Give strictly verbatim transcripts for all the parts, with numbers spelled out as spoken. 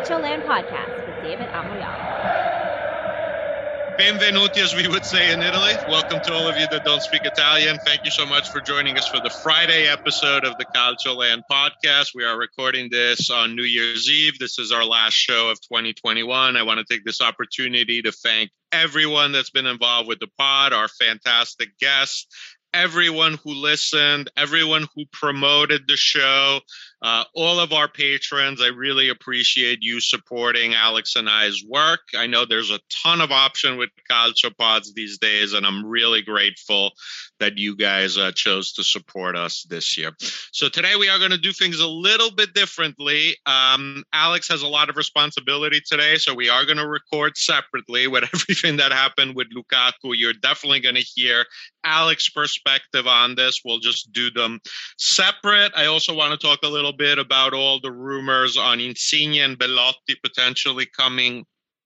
Calcio Land Podcast with David Amoyala. Benvenuti, as we would say in Italy. Welcome to all of you that don't speak Italian. Thank you so much for joining us for the Friday episode of the Calcio Land Podcast. We are recording this on New Year's Eve. This is our last show of twenty twenty-one. I want to take this opportunity to thank everyone that's been involved with the pod, our fantastic guests, everyone who listened, everyone who promoted the show, uh, all of our patrons. I really appreciate you supporting Alex and I's work. I know there's a ton of option with Calcio Pods these days, and I'm really grateful that you guys uh, chose to support us this year. So today we are going to do things a little bit differently. Um, Alex has a lot of responsibility today, so we are going to record separately with everything that happened with Lukaku. You're definitely going to hear Alex's perspective on this. We'll just do them separate. I also want to talk a little bit about all the rumors on Insigne and Belotti potentially coming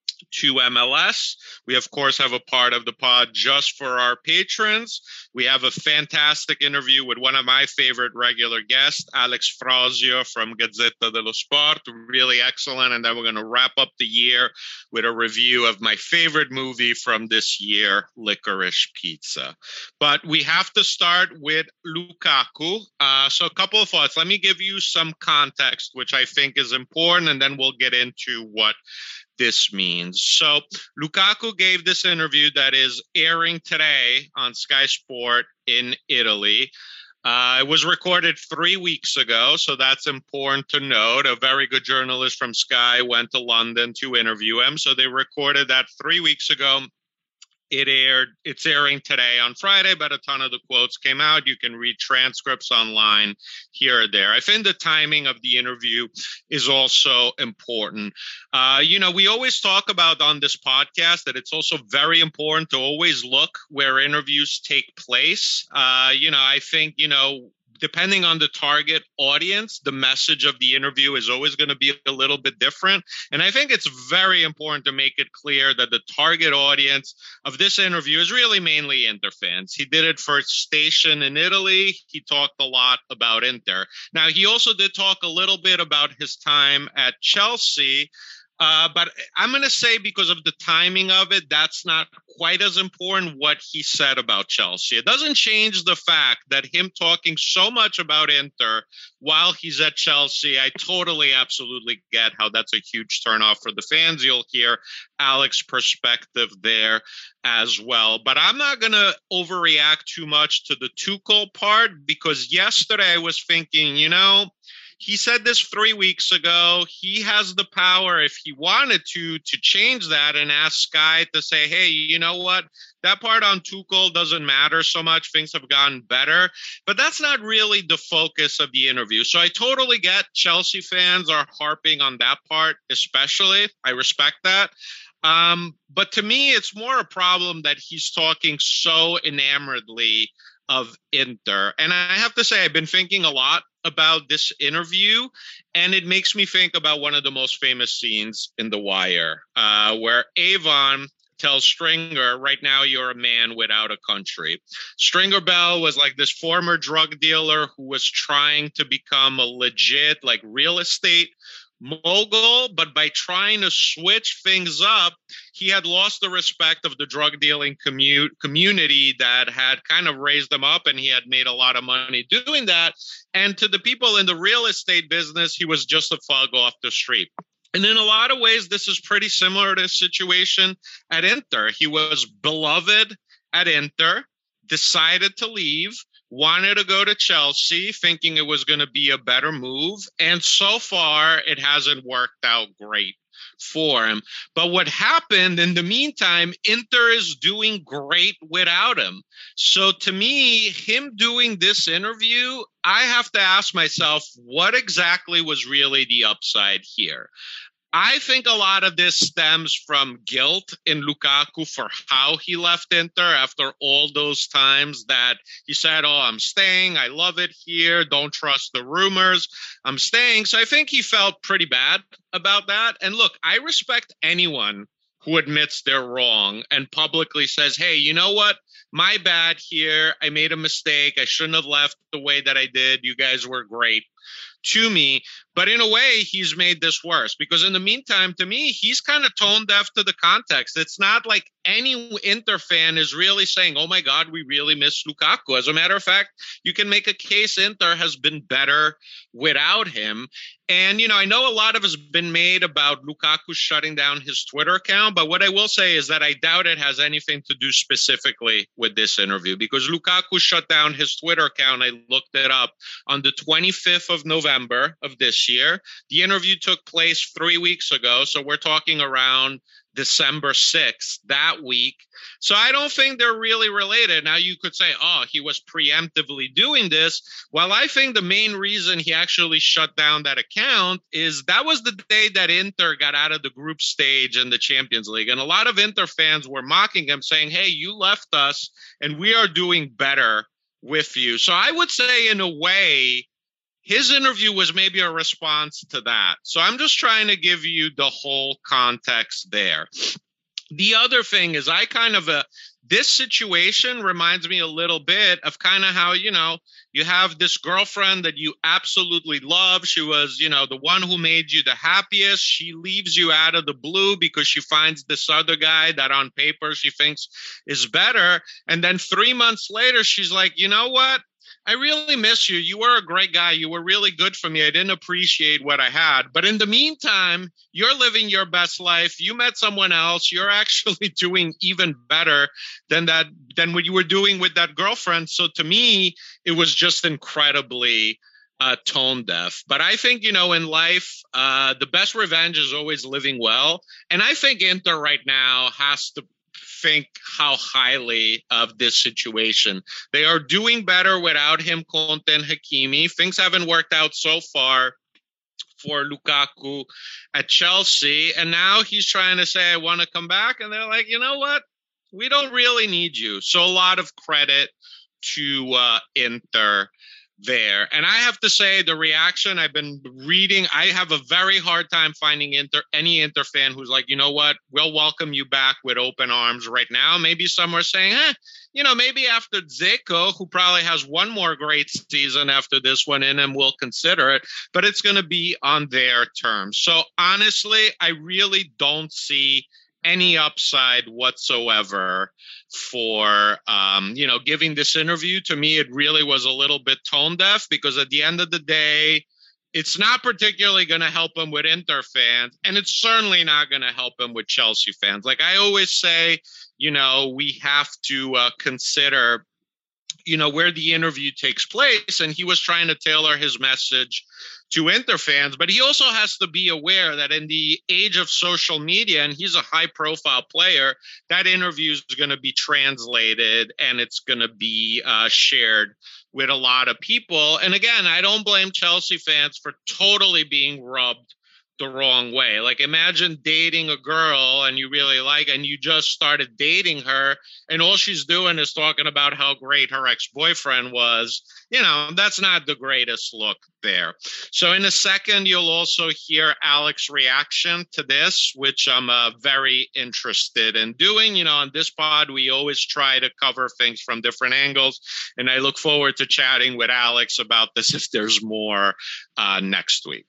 to M L S. We, of course, have a part of the pod just for our patrons. We have a fantastic interview with one of my favorite regular guests, Alex Frosio from Gazzetta dello Sport. Really excellent. And then we're going to wrap up the year with a review of my favorite movie from this year, Licorice Pizza. But we have to start with Lukaku. Uh, so a couple of thoughts. Let me give you some context, which I think is important, and then we'll get into what this means. So Lukaku gave this interview that is airing today on Sky Sport in Italy. Uh, it was recorded three weeks ago, so that's important to note. A very good journalist from Sky went to London to interview him. So they recorded that three weeks ago. It aired, it's airing today on Friday, but a ton of the quotes came out. You can read transcripts online here or there. I think the timing of the interview is also important. Uh, you know, we always talk about on this podcast that it's also very important to always look where interviews take place. Uh, you know, I think, you know, depending on the target audience, the message of the interview is always going to be a little bit different. And I think it's very important to make it clear that the target audience of this interview is really mainly Inter fans. He did it for Station in Italy. He talked a lot about Inter. Now, he also did talk a little bit about his time at Chelsea. Uh, but I'm going to say because of the timing of it, that's not quite as important what he said about Chelsea. It doesn't change the fact that him talking so much about Inter while he's at Chelsea, I totally, absolutely get how that's a huge turnoff for the fans. You'll hear Alex's perspective there as well. But I'm not going to overreact too much to the Tuchel part, because yesterday I was thinking, you know, he said this three weeks ago. He has the power, if he wanted to, to change that and ask Sky to say, hey, you know what? That part on Tuchel doesn't matter so much. Things have gotten better. But that's not really the focus of the interview. So I totally get Chelsea fans are harping on that part, especially. I respect that. Um, but to me, it's more a problem that he's talking so enamoredly of Inter. And I have to say, I've been thinking a lot about this interview, and it makes me think about one of the most famous scenes in The Wire, uh, where Avon tells Stringer, right now you're a man without a country. Stringer Bell was like this former drug dealer who was trying to become a legit like real estate mogul, but by trying to switch things up, he had lost the respect of the drug dealing commu- community that had kind of raised him up, and he had made a lot of money doing that. And to the people in the real estate business, he was just a thug off the street. And in a lot of ways, this is pretty similar to the situation at Inter. He was beloved at Inter, decided to leave, wanted to go to Chelsea, thinking it was going to be a better move. And so far, it hasn't worked out great for him. But what happened in the meantime, Inter is doing great without him. So to me, him doing this interview, I have to ask myself, what exactly was really the upside here? I think a lot of this stems from guilt in Lukaku for how he left Inter after all those times that he said, oh, I'm staying. I love it here. Don't trust the rumors. I'm staying. So I think he felt pretty bad about that. And look, I respect anyone who admits they're wrong and publicly says, hey, you know what? My bad here. I made a mistake. I shouldn't have left the way that I did. You guys were great to me. But in a way, he's made this worse because in the meantime, to me, he's kind of tone deaf to the context. It's not like any Inter fan is really saying, oh, my God, we really miss Lukaku. As a matter of fact, you can make a case Inter has been better without him. And, you know, I know a lot of has been made about Lukaku shutting down his Twitter account. But what I will say is that I doubt it has anything to do specifically with this interview because Lukaku shut down his Twitter account. I looked it up on the twenty-fifth of November of this year. The interview took place three weeks ago. So we're talking around December sixth, that week. So I don't think they're really related. Now you could say, oh, he was preemptively doing this. Well, I think the main reason he actually shut down that account is that was the day that Inter got out of the group stage in the Champions League. And a lot of Inter fans were mocking him saying, hey, you left us and we are doing better with you. So I would say in a way, his interview was maybe a response to that. So I'm just trying to give you the whole context there. The other thing is I kind of, uh, this situation reminds me a little bit of kind of how, you know, you have this girlfriend that you absolutely love. She was, you know, the one who made you the happiest. She leaves you out of the blue because she finds this other guy that on paper she thinks is better. And then three months later, she's like, you know what? I really miss you. You were a great guy. You were really good for me. I didn't appreciate what I had. But in the meantime, you're living your best life. You met someone else. You're actually doing even better than that, than what you were doing with that girlfriend. So to me, it was just incredibly uh, tone deaf. But I think, you know, in life, uh, the best revenge is always living well. And I think Inter right now has to think how highly of this situation. They are doing better without him, Conte and Hakimi. Things haven't worked out so far for Lukaku at Chelsea. And now he's trying to say, I want to come back. And they're like, you know what? We don't really need you. So a lot of credit to uh, Inter there. And I have to say the reaction I've been reading, I have a very hard time finding Inter, any Inter fan who's like, you know what, we'll welcome you back with open arms right now. Maybe some are saying, eh, you know, maybe after Dzeko, who probably has one more great season after this one in him, we'll consider it, but it's going to be on their terms. So honestly, I really don't see any upside whatsoever for, um, you know, giving this interview. To me, it really was a little bit tone deaf because at the end of the day, it's not particularly going to help him with Inter fans, and it's certainly not going to help him with Chelsea fans. Like I always say, you know, we have to uh, consider, you know, where the interview takes place, and he was trying to tailor his message to Inter fans, but he also has to be aware that in the age of social media, and he's a high-profile player, that interview is going to be translated and it's going to be uh, shared with a lot of people. And again, I don't blame Chelsea fans for totally being rubbed the wrong way. Like imagine dating a girl and you really like, and you just started dating her and all she's doing is talking about how great her ex-boyfriend was. You know, that's not the greatest look there. So in a second, you'll also hear Alex's reaction to this, which I'm uh, very interested in doing. You know, on this pod, we always try to cover things from different angles. And I look forward to chatting with Alex about this if there's more uh, next week.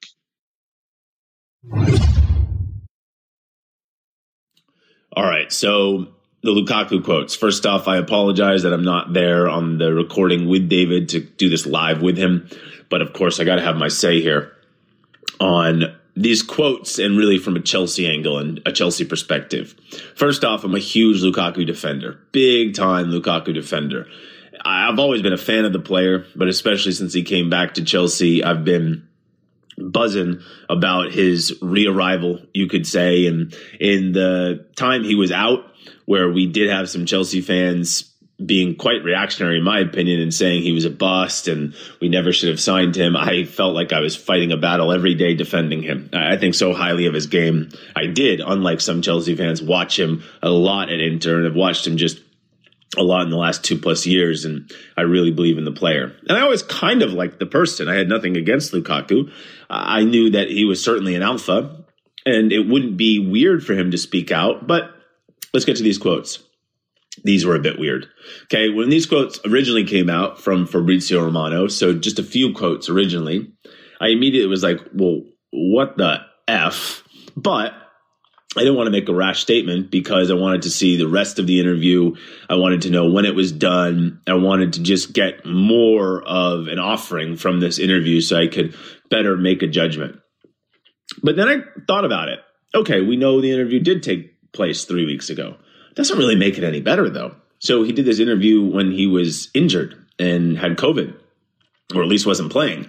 All right, so the Lukaku quotes. First off, I apologize that I'm not there on the recording with David to do this live with him. But of course, I got to have my say here on these quotes and really from a Chelsea angle and a Chelsea perspective. First off, I'm a huge Lukaku defender, big time Lukaku defender. I've always been a fan of the player, but especially since he came back to Chelsea, I've been buzzing about his re-arrival, you could say. And in the time he was out, where we did have some Chelsea fans being quite reactionary, in my opinion, and saying he was a bust and we never should have signed him, I felt like I was fighting a battle every day defending him. I think so highly of his game. I did, unlike some Chelsea fans, watch him a lot at Inter, and I've watched him just a lot in the last two plus years, and I really believe in the player. And I always kind of liked the person. I had nothing against Lukaku. I knew that he was certainly an alpha, and it wouldn't be weird for him to speak out. But let's get to these quotes. These were a bit weird. Okay, when these quotes originally came out from Fabrizio Romano, so just a few quotes originally, I immediately was like, well, what the F? But I didn't want to make a rash statement because I wanted to see the rest of the interview. I wanted to know when it was done. I wanted to just get more of an offering from this interview so I could better make a judgment. But then I thought about it. Okay, we know the interview did take place three weeks ago. Doesn't really make it any better, though. So he did this interview when he was injured and had COVID, or at least wasn't playing.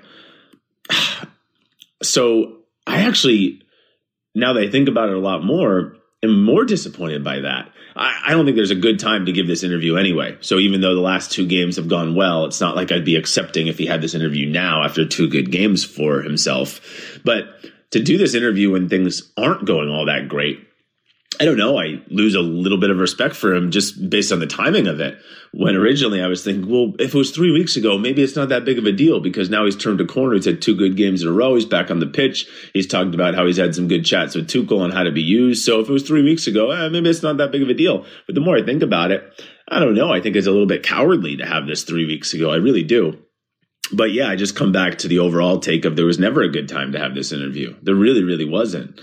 So I actually, now that I think about it a lot more, am more disappointed by that. I, I don't think there's a good time to give this interview anyway. So even though the last two games have gone well, it's not like I'd be accepting if he had this interview now after two good games for himself. But to do this interview when things aren't going all that great, I don't know. I lose a little bit of respect for him just based on the timing of it. When originally I was thinking, well, if it was three weeks ago, maybe it's not that big of a deal because now he's turned a corner. He's had two good games in a row. He's back on the pitch. He's talked about how he's had some good chats with Tuchel on how to be used. So if it was three weeks ago, eh, maybe it's not that big of a deal. But the more I think about it, I don't know. I think it's a little bit cowardly to have this three weeks ago. I really do. But yeah, I just come back to the overall take of there was never a good time to have this interview. There really, really wasn't.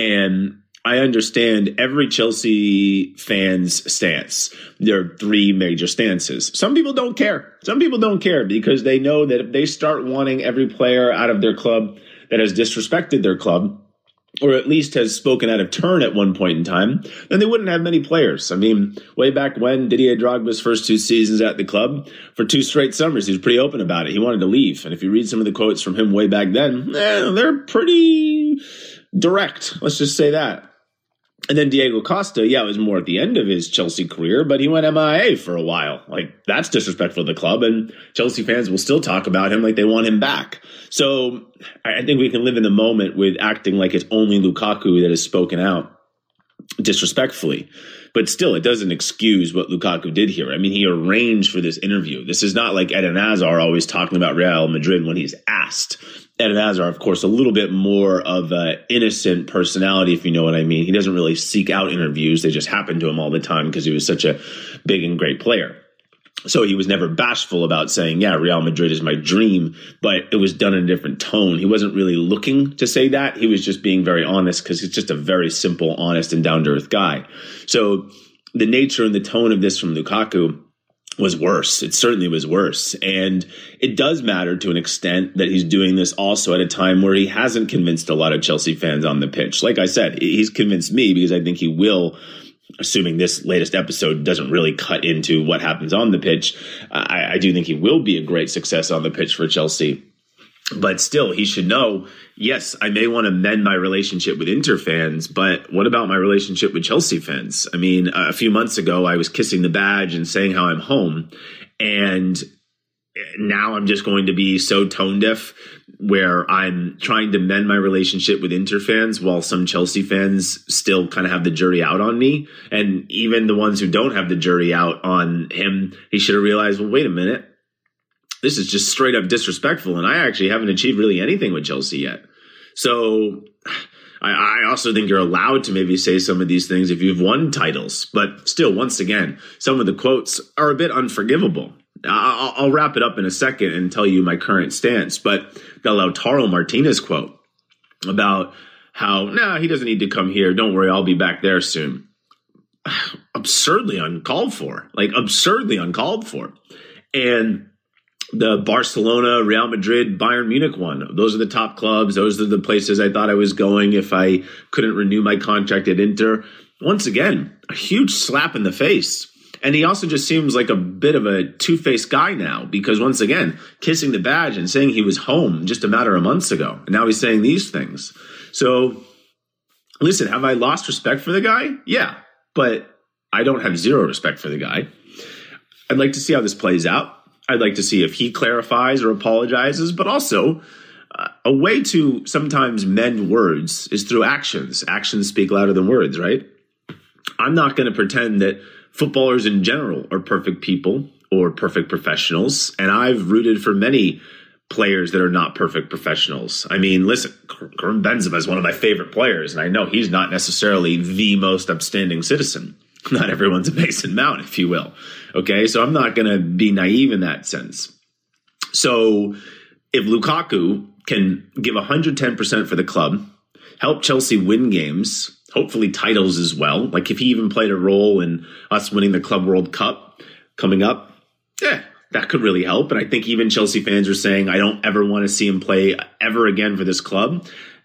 And I understand every Chelsea fan's stance. There are three major stances. Some people don't care. Some people don't care because they know that if they start wanting every player out of their club that has disrespected their club, or at least has spoken out of turn at one point in time, then they wouldn't have many players. I mean, way back when Didier Drogba's first two seasons at the club, for two straight summers, he was pretty open about it. He wanted to leave. And if you read some of the quotes from him way back then, eh, they're pretty direct. Let's just say that. And then Diego Costa, yeah, it was more at the end of his Chelsea career, but he went M I A for a while. Like, that's disrespectful to the club, and Chelsea fans will still talk about him like they want him back. So I think we can live in the moment with acting like it's only Lukaku that has spoken out disrespectfully. But still, it doesn't excuse what Lukaku did here. I mean, he arranged for this interview. This is not like Eden Hazard always talking about Real Madrid when he's asked. Eden Hazard, of course, a little bit more of an innocent personality, if you know what I mean. He doesn't really seek out interviews. They just happen to him all the time because he was such a big and great player. So he was never bashful about saying, yeah, Real Madrid is my dream, but it was done in a different tone. He wasn't really looking to say that. He was just being very honest because he's just a very simple, honest, and down-to-earth guy. So the nature and the tone of this from Lukaku was worse. It certainly was worse. And it does matter to an extent that he's doing this also at a time where he hasn't convinced a lot of Chelsea fans on the pitch. Like I said, he's convinced me because I think he will, assuming this latest episode doesn't really cut into what happens on the pitch. I, I do think he will be a great success on the pitch for Chelsea. But still, he should know, yes, I may want to mend my relationship with Inter fans, but what about my relationship with Chelsea fans? I mean, a few months ago, I was kissing the badge and saying how I'm home. And now I'm just going to be so tone deaf where I'm trying to mend my relationship with Inter fans while some Chelsea fans still kind of have the jury out on me. And even the ones who don't have the jury out on him, he should have realized, well, wait a minute. This is just straight up disrespectful, and I actually haven't achieved really anything with Chelsea yet. So I, I also think you're allowed to maybe say some of these things if you've won titles. But still, once again, some of the quotes are a bit unforgivable. I'll, I'll wrap it up in a second and tell you my current stance. But the Lautaro Martinez quote about how, nah, he doesn't need to come here. Don't worry, I'll be back there soon. Absurdly uncalled for. Like, absurdly uncalled for. And the Barcelona, Real Madrid, Bayern Munich one. Those are the top clubs. Those are the places I thought I was going if I couldn't renew my contract at Inter. Once again, a huge slap in the face. And he also just seems like a bit of a two-faced guy now because, once again, kissing the badge and saying he was home just a matter of months ago. And now he's saying these things. So, listen, have I lost respect for the guy? Yeah, but I don't have zero respect for the guy. I'd like to see how this plays out. I'd like to see if he clarifies or apologizes, but also uh, a way to sometimes mend words is through actions. Actions speak louder than words, right? I'm not going to pretend that footballers in general are perfect people or perfect professionals, and I've rooted for many players that are not perfect professionals. I mean, listen, Karim Benzema is one of my favorite players, and I know he's not necessarily the most upstanding citizen. Not everyone's a Mason Mount, if you will. Okay, so I'm not going to be naive in that sense. So if Lukaku can give one hundred ten percent for the club, help Chelsea win games, hopefully titles as well. Like if he even played a role in us winning the Club World Cup coming up, yeah, that could really help. And I think even Chelsea fans are saying, I don't ever want to see him play ever again for this club.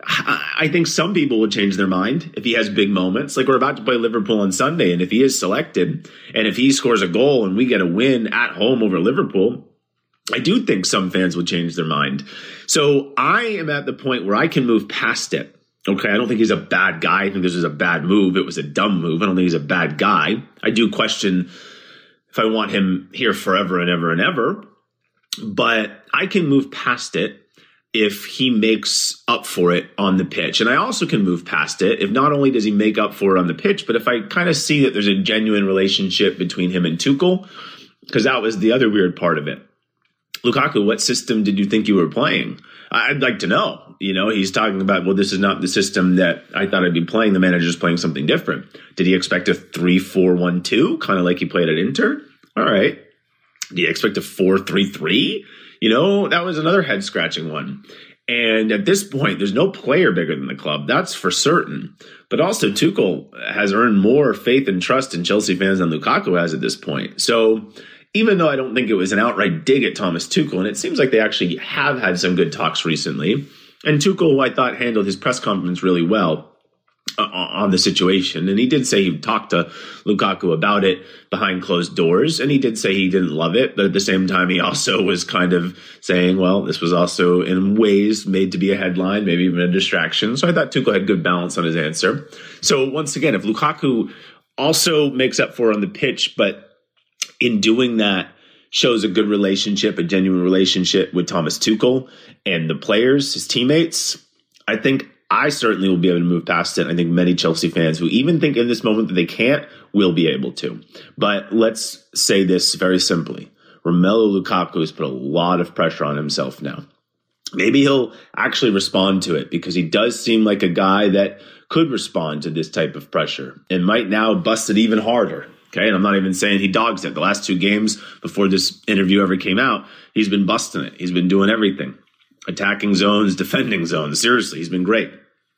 I think some people would change their mind if he has big moments. Like we're about to play Liverpool on Sunday, and if he is selected, and if he scores a goal and we get a win at home over Liverpool, I do think some fans would change their mind. So I am at the point where I can move past it. Okay, I don't think he's a bad guy. I think this was a bad move. It was a dumb move. I don't think he's a bad guy. I do question if I want him here forever and ever and ever, but I can move past it if he makes up for it on the pitch. And I also can move past it if not only does he make up for it on the pitch, but if I kind of see that there's a genuine relationship between him and Tuchel, because that was the other weird part of it. Lukaku, what system did you think you were playing? I'd like to know. You know, he's talking about, well, this is not the system that I thought I'd be playing. The manager's playing something different. Did he expect a three four one two, kind of like he played at Inter? All right. Did he expect a four three three? You know, that was another head-scratching one. And at this point, there's no player bigger than the club. That's for certain. But also, Tuchel has earned more faith and trust in Chelsea fans than Lukaku has at this point. So even though I don't think it was an outright dig at Thomas Tuchel, and it seems like they actually have had some good talks recently, and Tuchel, I thought, handled his press conference really well uh, on the situation. And he did say he talked to Lukaku about it behind closed doors, and he did say he didn't love it. But at the same time, he also was kind of saying, well, this was also in ways made to be a headline, maybe even a distraction. So I thought Tuchel had good balance on his answer. So once again, if Lukaku also makes up for it on the pitch, but in doing that shows a good relationship, a genuine relationship with Thomas Tuchel and the players, his teammates, I think I certainly will be able to move past it. I think many Chelsea fans who even think in this moment that they can't will be able to. But let's say this very simply. Romelu Lukaku has put a lot of pressure on himself now. Maybe he'll actually respond to it because he does seem like a guy that could respond to this type of pressure and might now bust it even harder. Okay, and I'm not even saying he dogs it. The last two games before this interview ever came out, he's been busting it. He's been doing everything. Attacking zones, defending zones. Seriously, he's been great.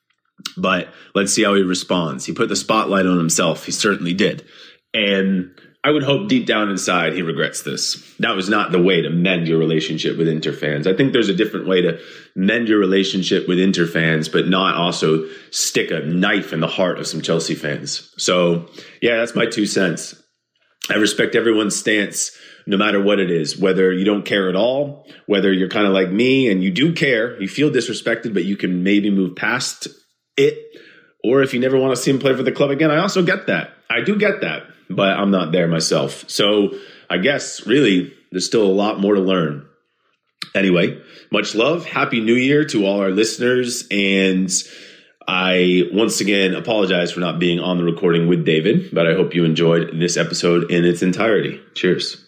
But let's see how he responds. He put the spotlight on himself. He certainly did. And I would hope deep down inside he regrets this. That was not the way to mend your relationship with Inter fans. I think there's a different way to mend your relationship with Inter fans, but not also stick a knife in the heart of some Chelsea fans. So, yeah, that's my two cents. I respect everyone's stance, no matter what it is, whether you don't care at all, whether you're kind of like me and you do care, you feel disrespected, but you can maybe move past it, or if you never want to see him play for the club again. I also get that. I do get that. But I'm not there myself. So I guess, really, there's still a lot more to learn. Anyway, much love. Happy New Year to all our listeners. And I, once again, apologize for not being on the recording with David. But I hope you enjoyed this episode in its entirety. Cheers.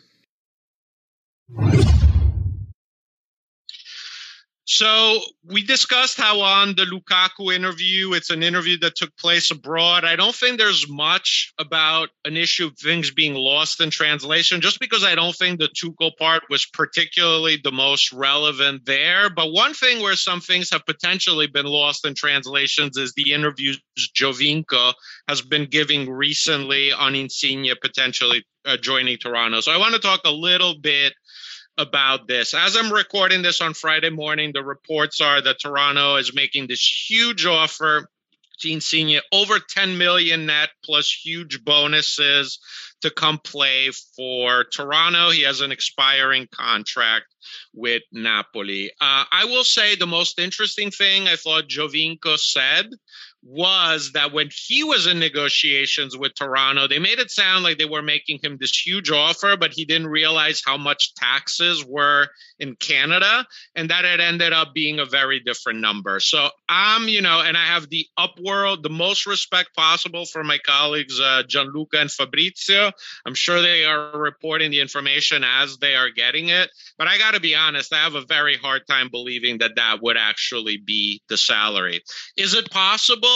So we discussed how on the Lukaku interview, it's an interview that took place abroad. I don't think there's much about an issue of things being lost in translation, just because I don't think the Tuchel part was particularly the most relevant there. But one thing where some things have potentially been lost in translations is the interviews Giovinco has been giving recently on Insigne potentially uh, joining Toronto. So I want to talk a little bit about this. As I'm recording this on Friday morning, the reports are that Toronto is making this huge offer to Insigne, over ten million net plus huge bonuses to come play for Toronto. He has an expiring contract with Napoli. Uh, I will say the most interesting thing I thought Giovinco said was that when he was in negotiations with Toronto, they made it sound like they were making him this huge offer, but he didn't realize how much taxes were in Canada, and that it ended up being a very different number. So I'm, you know, and I have the upworld, the most respect possible for my colleagues, uh, Gianluca and Fabrizio. I'm sure they are reporting the information as they are getting it, but I got to be honest, I have a very hard time believing that that would actually be the salary. Is it possible?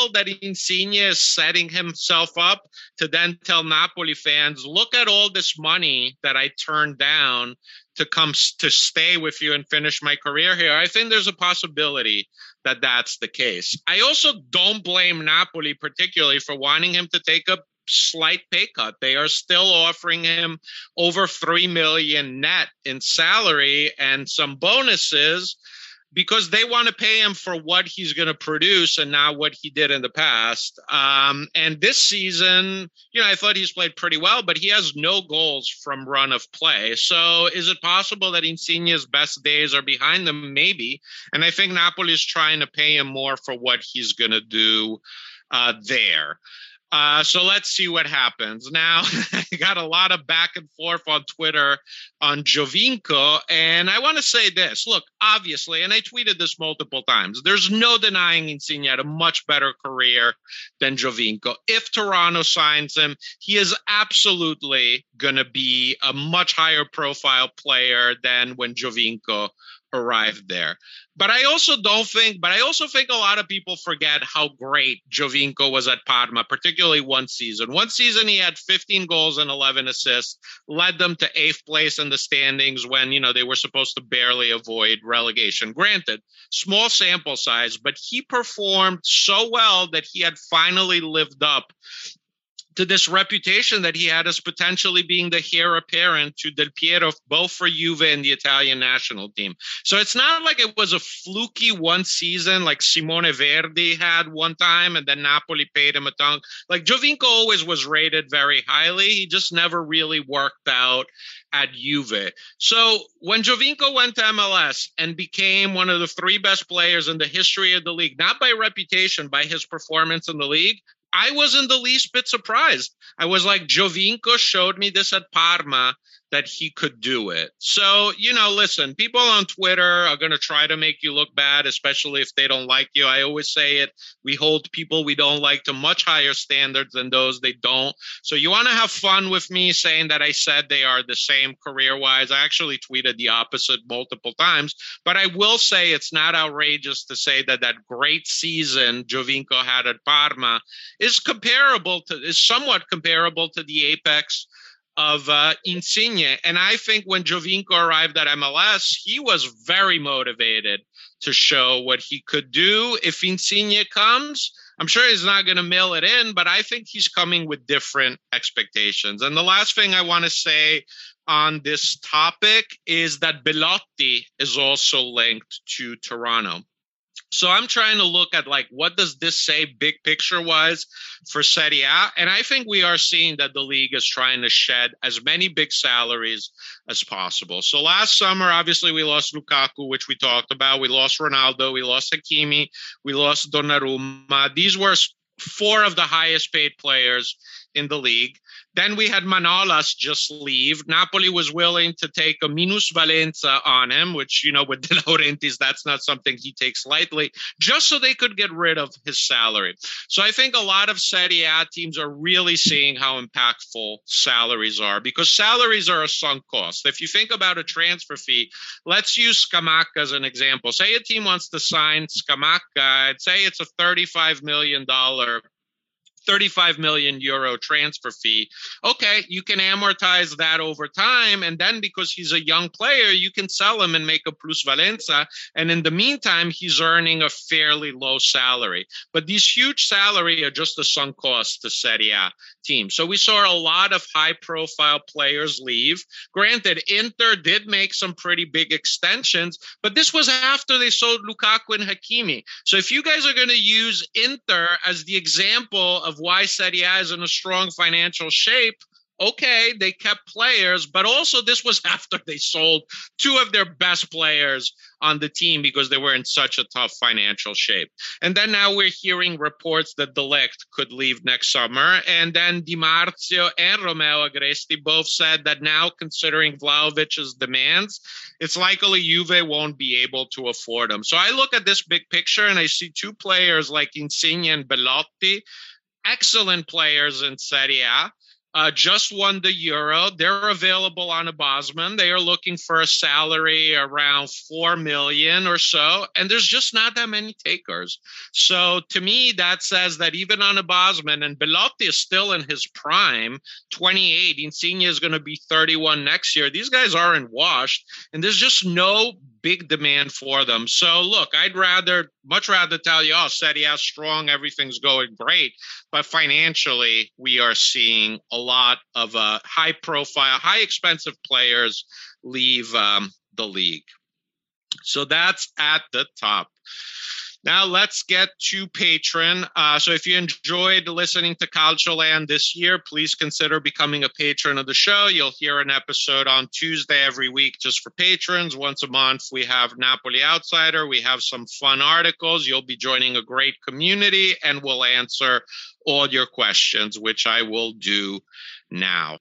possible that Insigne is setting himself up to then tell Napoli fans, look at all this money that I turned down to come to stay with you and finish my career here? I think there's a possibility that that's the case. I also don't blame Napoli particularly for wanting him to take a slight pay cut. They are still offering him over three million net in salary and some bonuses because they want to pay him for what he's going to produce and not what he did in the past. Um, and this season, you know, I thought he's played pretty well, but he has no goals from run of play. So is it possible that Insigne's best days are behind them? Maybe. And I think Napoli is trying to pay him more for what he's going to do uh, there. Uh, so let's see what happens. Now, I got a lot of back and forth on Twitter on Giovinco, and I want to say this. Look, obviously, and I tweeted this multiple times, there's no denying Insigne had a much better career than Giovinco. If Toronto signs him, he is absolutely going to be a much higher profile player than when Giovinco arrived there. But I also don't think, but I also think a lot of people forget how great Giovinco was at Parma, particularly one season. One season he had fifteen goals and eleven assists, led them to eighth place in the standings when, you know, they were supposed to barely avoid relegation. Granted, small sample size, but he performed so well that he had finally lived up to this reputation that he had as potentially being the heir apparent to Del Piero, both for Juve and the Italian national team. So it's not like it was a fluky one season like Simone Verdi had one time and then Napoli paid him a ton. Like Giovinco always was rated very highly. He just never really worked out at Juve. So when Giovinco went to M L S and became one of the three best players in the history of the league, not by reputation, by his performance in the league, I wasn't the least bit surprised. I was like, Giovinco showed me this at Parma that he could do it. So, you know, listen, people on Twitter are going to try to make you look bad, especially if they don't like you. I always say it. We hold people we don't like to much higher standards than those they don't. So you want to have fun with me saying that I said they are the same career-wise. I actually tweeted the opposite multiple times. But I will say it's not outrageous to say that that great season Giovinco had at Parma is comparable to, is somewhat comparable to the apex of uh, Insigne. And I think when Giovinco arrived at M L S, he was very motivated to show what he could do. If Insigne comes, I'm sure he's not going to mail it in, but I think he's coming with different expectations. And the last thing I want to say on this topic is that Belotti is also linked to Toronto. So I'm trying to look at, like, what does this say big picture-wise for Serie A? And I think we are seeing that the league is trying to shed as many big salaries as possible. So last summer, obviously, we lost Lukaku, which we talked about. We lost Ronaldo. We lost Hakimi. We lost Donnarumma. These were four of the highest paid players in the league. Then we had Manolas just leave. Napoli was willing to take a minusvalenza on him, which, you know, with De Laurentiis, that's not something he takes lightly, just so they could get rid of his salary. So I think a lot of Serie A teams are really seeing how impactful salaries are, because salaries are a sunk cost. If you think about a transfer fee, let's use Scamacca as an example. Say a team wants to sign Scamacca, I'd say it's a thirty-five million dollars thirty-five million euro transfer fee. Okay, you can amortize that over time. And then because he's a young player, you can sell him and make a plusvalenza. And in the meantime, he's earning a fairly low salary. But these huge salaries are just a sunk cost to Serie A teams. So we saw a lot of high profile players leave. Granted, Inter did make some pretty big extensions, but this was after they sold Lukaku and Hakimi. So if you guys are going to use Inter as the example of why Serie A is in a strong financial shape, okay, they kept players, but also this was after they sold two of their best players on the team because they were in such a tough financial shape. And then now we're hearing reports that De Ligt could leave next summer. And then Di Marzio and Romeo Agresti both said that now, considering Vlahovic's demands, it's likely Juve won't be able to afford him. So I look at this big picture and I see two players like Insigne and Belotti, excellent players in Serie A. uh, just won the Euro. They're available on a Bosman. They are looking for a salary around four million or so, and there's just not that many takers. So to me, that says that even on a Bosman, and Belotti is still in his prime, twenty-eight. Insigne is going to be thirty-one next year. These guys aren't washed, and there's just no big demand for them. So look, I'd rather, much rather tell you, oh, Serie A strong, everything's going great. But financially, we are seeing a lot of uh, high profile, high expensive players leave um, the league. So that's at the top. Now let's get to Patreon. Uh, so if you enjoyed listening to Calcioland this year, please consider becoming a patron of the show. You'll hear an episode on Tuesday every week just for patrons. Once a month, we have Napoli Outsider. We have some fun articles. You'll be joining a great community, and we'll answer all your questions, which I will do now.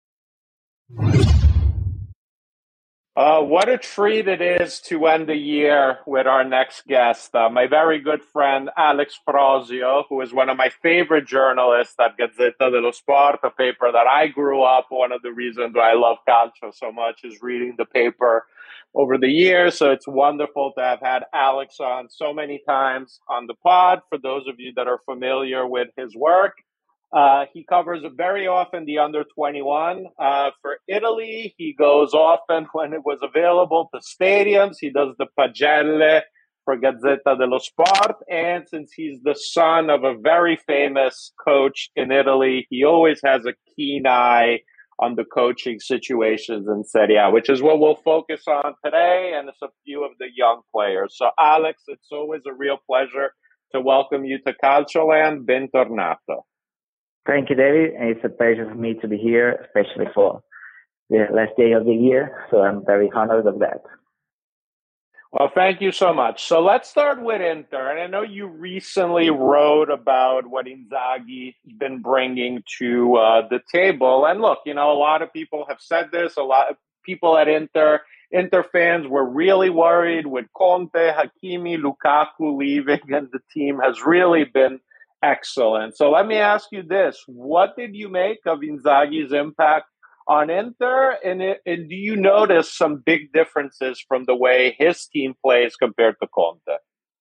Uh, what a treat it is to end the year with our next guest, uh, my very good friend Alex Frosio, who is one of my favorite journalists at Gazzetta dello Sport, a paper that I grew up. One of the reasons why I love Calcio so much is reading the paper over the years. So it's wonderful to have had Alex on so many times on the pod. For those of you that are familiar with his work, Uh, he covers very often the under twenty-one. Uh, for Italy, he goes often when it was available to stadiums. He does the pagelle for Gazzetta dello Sport. And since he's the son of a very famous coach in Italy, he always has a keen eye on the coaching situations in Serie A, which is what we'll focus on today, and it's a few of the young players. So, Alex, it's always a real pleasure to welcome you to Calcioland. Bentornato. Thank you, David. And it's a pleasure for me to be here, especially for the last day of the year. So I'm very honored of that. Well, thank you so much. So let's start with Inter. And I know you recently wrote about what Inzaghi's been bringing to uh, the table. And look, you know, a lot of people have said this. A lot of people at Inter, Inter fans were really worried with Conte, Hakimi, Lukaku leaving, and the team has really been excellent. So let me ask you this. What did you make of Inzaghi's impact on Inter? And, it, and do you notice some big differences from the way his team plays compared to Conte?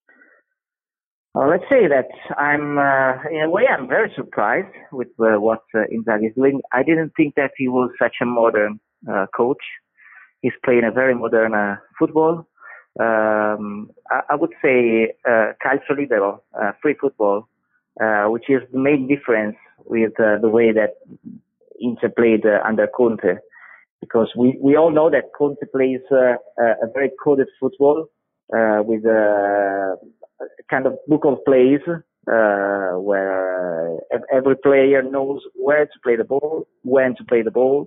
Well, let's say that I'm, uh, in a way, I'm very surprised with uh, what uh, Inzaghi is doing. I didn't think that he was such a modern uh, coach. He's playing a very modern uh, football. Um, I, I would say uh, calcio libero, uh, free football. Uh, which is the main difference with uh, the way that Inter played uh, under Conte. Because we, we all know that Conte plays uh, a very coded football uh, with a, a kind of book of plays uh, where uh, every player knows where to play the ball, when to play the ball,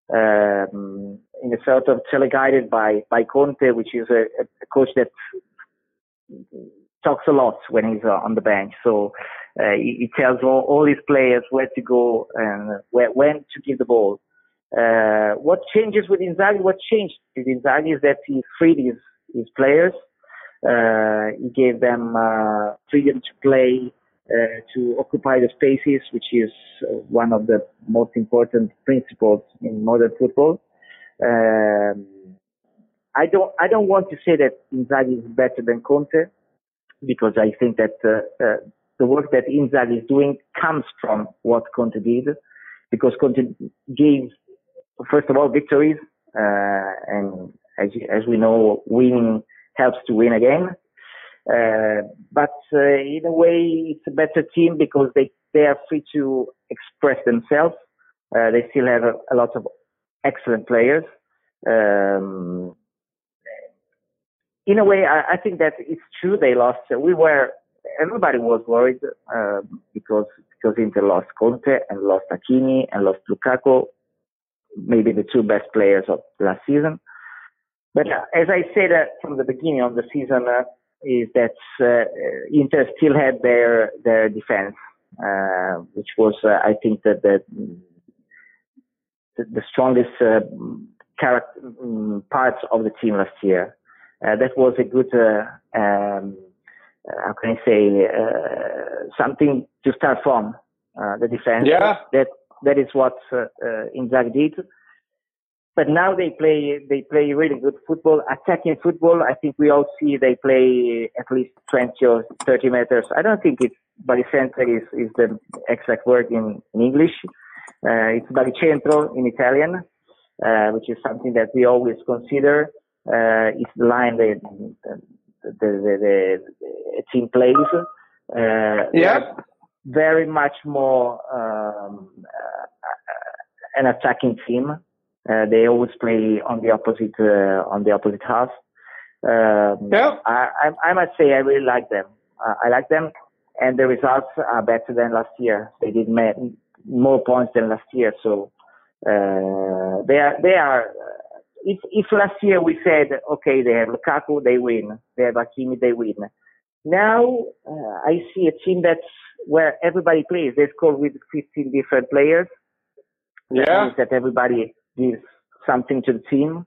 um, in a sort of teleguided by, by Conte, which is a, a coach that talks a lot when he's uh, on the bench. So uh, he, he tells all, all his players where to go and where, when to give the ball. Uh, what changes with Inzaghi? What changed with Inzaghi is that he freed his, his players. Uh, he gave them uh, freedom to play, uh, to occupy the spaces, which is uh, one of the most important principles in modern football. Um, I don't, I don't want to say that Inzaghi is better than Conte, because I think that uh, uh, the work that Inzaghi is doing comes from what Conte did, because Conte gave, first of all, victories, uh, and as, as we know, winning helps to win again. Uh, but uh, in a way, it's a better team because they, they are free to express themselves. Uh, they still have a, a lot of excellent players. Um, In a way, I, I think that it's true they lost. We were, everybody was worried uh, because because Inter lost Conte and lost Hakimi and lost Lukaku, maybe the two best players of last season. But uh, as I said uh, from the beginning of the season, uh, is that uh, Inter still had their their defense, uh, which was, uh, I think, that the the, the strongest uh, character, um, parts of the team last year. Uh, that was a good, uh, um, uh, how can I say, uh, something to start from, uh, the defense. Yeah. That that is what uh, uh, Inzaghi did. But now they play they play really good football, attacking football. I think we all see they play at least twenty or thirty meters. I don't think it's baricentro is, is the exact word in, in English. Uh, it's baricentro in Italian, uh, which is something that we always consider. Uh, it's the line that the, the, the, the, the team plays. Uh, yeah. Very much more um, uh, an attacking team. Uh, they always play on the opposite uh, on the opposite half. Um, yeah. I, I, I must say I really like them. Uh, I like them, and the results are better than last year. They did ma- more points than last year, so uh, they are they are. Uh, if, if last year we said okay, they have Lukaku, they win. They have Hakimi, they win. Now uh, I see a team that's where everybody plays. They score with fifteen different players. Yeah. That means that everybody gives something to the team.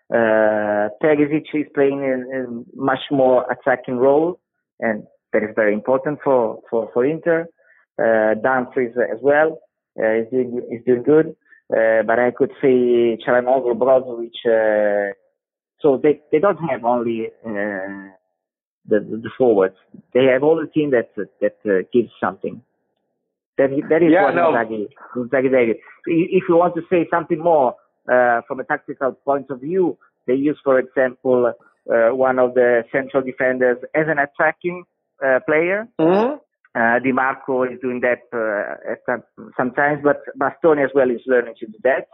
Uh, Perisic is playing a, a much more attacking role, and that is very important for, for, for Inter. Uh, Dumfries as well uh, is doing is doing good. Uh, but I could say Çalhanoğlu, Brozovic. Uh, so they they don't have only uh, the the forwards. They have all the team that that uh, gives something. That, that is yeah, what no. Inzaghi, Inzaghi did. If you want to say something more uh, from a tactical point of view, they use, for example, uh, one of the central defenders as an attacking uh, player. Mm-hmm. Uh, Di Marco is doing that uh, at some, sometimes, but Bastoni as well is learning to do that,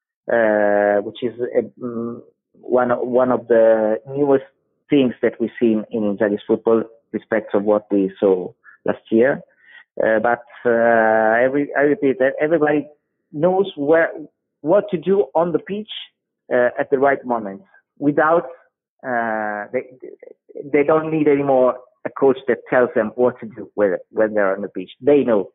uh, which is uh, um, one of, one of the newest things that we see in, in Inzaghi's football, respect of what we saw last year. Uh, but uh, every, I repeat that everybody knows where what to do on the pitch uh, at the right moment. Without uh, they they don't need anymore a coach that tells them what to do when when they're on the pitch. They know.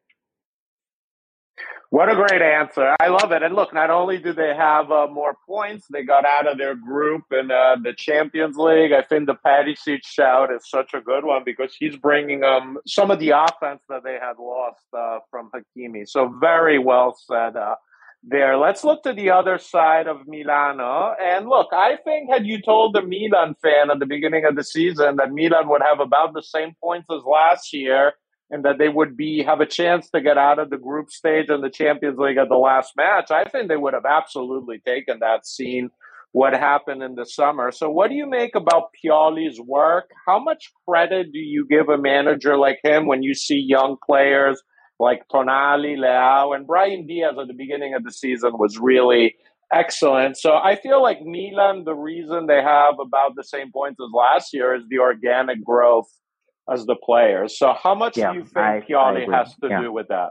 What a great answer. I love it. And look, not only do they have uh, more points, they got out of their group in uh, the Champions League. I think the Perisic shout is such a good one because he's bringing um, some of the offense that they had lost uh, from Hakimi. So very well said uh, there. Let's look to the other side of Milano. And look, I think had you told the Milan fan at the beginning of the season that Milan would have about the same points as last year, and that they would be have a chance to get out of the group stage in the Champions League at the last match, I think they would have absolutely taken that, seen what happened in the summer. So what do you make about Pioli's work? How much credit do you give a manager like him when you see young players like Tonali, Leao, and Brahim Diaz at the beginning of the season was really excellent? So I feel like Milan, the reason they have about the same points as last year is the organic growth as the players. So how much yeah, do you think I, Pioli I has to yeah. do with that?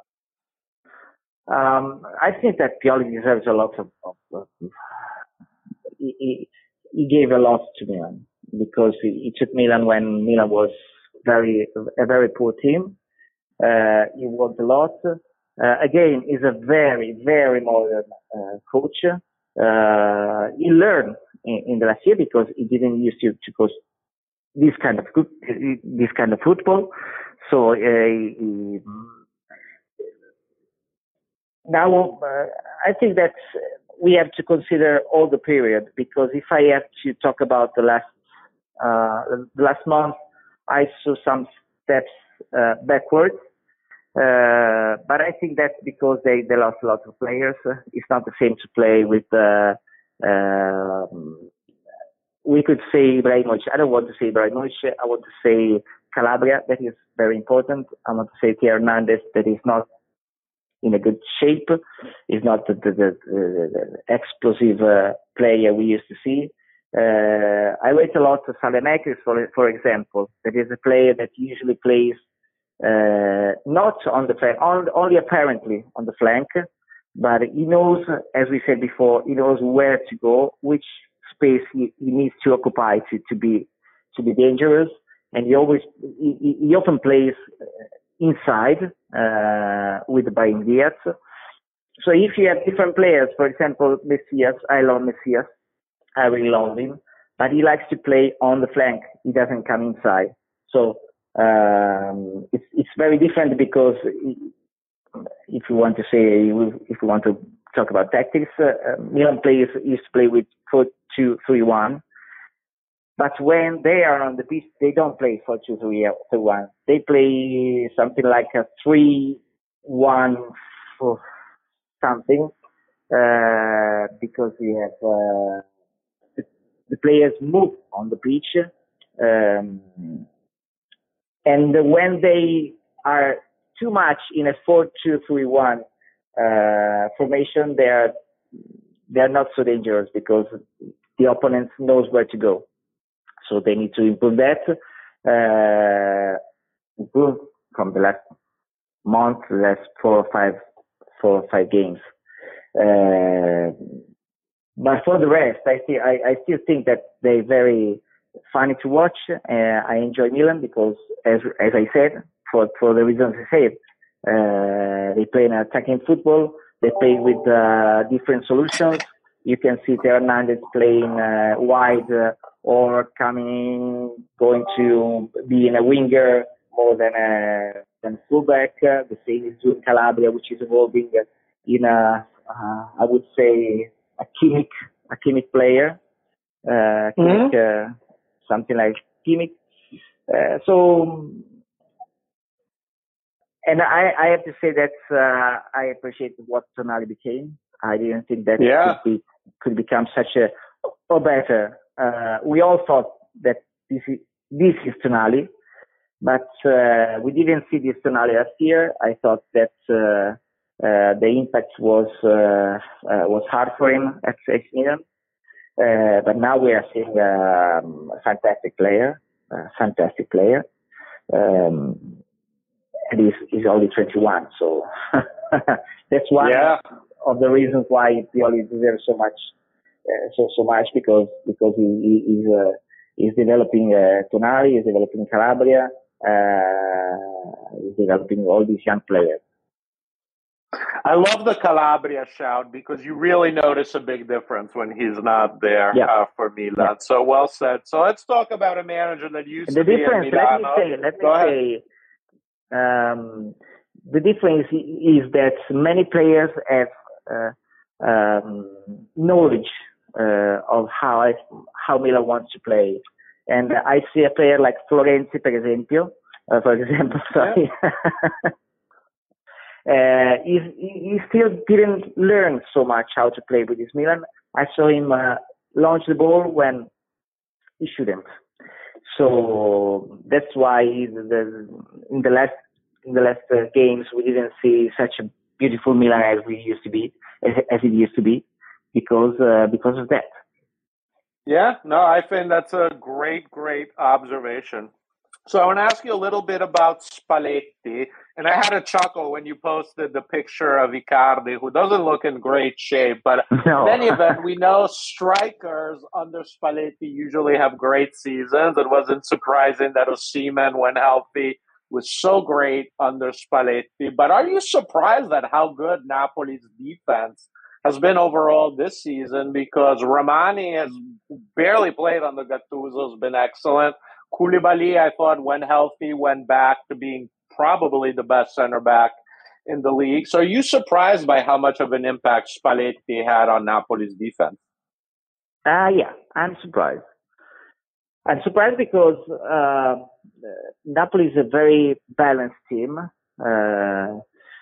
Um, I think that Pioli deserves a lot of, of, of he, he, he gave a lot to Milan because he, he took Milan when Milan was very a very poor team. Uh, he worked a lot. Uh, again, he's a very, very modern uh, coach. Uh, he learned in, in the last year because he didn't used to, to coach this kind of this kind of football. So uh, he, now uh, I think that we have to consider all the period because if I have to talk about the last uh, the last month, I saw some steps uh, backwards. Uh, but I think that's because they, they lost a lot of players. Uh, it's not the same to play with, uh, uh, we could say Ibrahimovic. I don't want to say Ibrahimovic. I want to say Calabria. That is very important. I want to say Theo Hernandez. That is not in a good shape. Is not the, the, the, the explosive uh, player we used to see. Uh, I wait a lot to Saelemaekers, for, for example. That is a player that usually plays Uh, not on the flank, on, only apparently on the flank, but he knows, as we said before, he knows where to go, which space he, he needs to occupy to, to be to be dangerous, and he always he, he often plays inside uh, with Brahim Diaz. So if you have different players, for example, Messias, I love Messias, I really love him, but he likes to play on the flank. He doesn't come inside. So Um, it's it's very different because if you want to say, if you want to talk about tactics, uh, Milan players used to play with four two three one. But when they are on the pitch, they don't play four two three one. They play something like a three one something, uh, because we have uh, the, the players move on the pitch, um, and when they are too much in a four two three one uh, formation, they are they are not so dangerous because the opponent knows where to go. So they need to improve that, uh, improve from the last month, last four or five, four or five games. Uh, but for the rest, I, see, I, I still think that they're very funny to watch. Uh, I enjoy Milan because, as as I said, for for the reasons I said, uh, they play an attacking football. They play with uh, different solutions. You can see Theo Hernandez playing uh, wide uh, or coming, going to be in a winger more than a than fullback. Uh, the same is doing Calabria, which is evolving in a, uh, I would say, a Kimmich, a Kimmich player. Uh, Kimmich, mm-hmm. uh, something like Kimmich. Uh, so, and I, I have to say that uh, I appreciate what Tonali became. I didn't think that yeah. could, be, could become such a, or better. Uh, we all thought that this is, this is Tonali, but uh, we didn't see this Tonali last year. I thought that uh, uh, the impact was uh, uh, was hard for him at A C Milan. Uh, but now we are seeing um, a fantastic player, a fantastic player. Um, and he's, he's only twenty-one, so that's one yeah. of the reasons why Pioli deserves so much, uh, so so much because because he, he he's uh, he's developing uh, Tonali, he's developing Calabria, uh, he's developing all these young players. I love the Calabria shout because you really notice a big difference when he's not there yeah. uh, for Milan. Yeah. So well said. So let's talk about a manager that used the to be difference, in Milano. Let me say, let me Go say um, the difference is that many players have uh, um, knowledge uh, of how I, how Milan wants to play, and I see a player like Florenzi, per esempio, uh, for example, sorry. Yeah. Uh, he, he still didn't learn so much how to play with his Milan. I saw him uh, launch the ball when he shouldn't. So that's why the, in the last in the last uh, games we didn't see such a beautiful Milan as we used to be, as, as it used to be, because uh, because of that. Yeah, no, I think that's a great, great observation. So I want to ask you a little bit about Spalletti. And I had a chuckle when you posted the picture of Icardi, who doesn't look in great shape. But no. in any event, we know strikers under Spalletti usually have great seasons. It wasn't surprising that Osimhen, when healthy, was so great under Spalletti. But are you surprised at how good Napoli's defense has been overall this season? Because Romani has barely played under Gattuso, has been excellent. Koulibaly, I thought, when healthy, went back to being probably the best center back in the league. So are you surprised by how much of an impact Spalletti had on Napoli's defense? Uh, yeah, I'm surprised. I'm surprised because uh, Napoli is a very balanced team. Uh,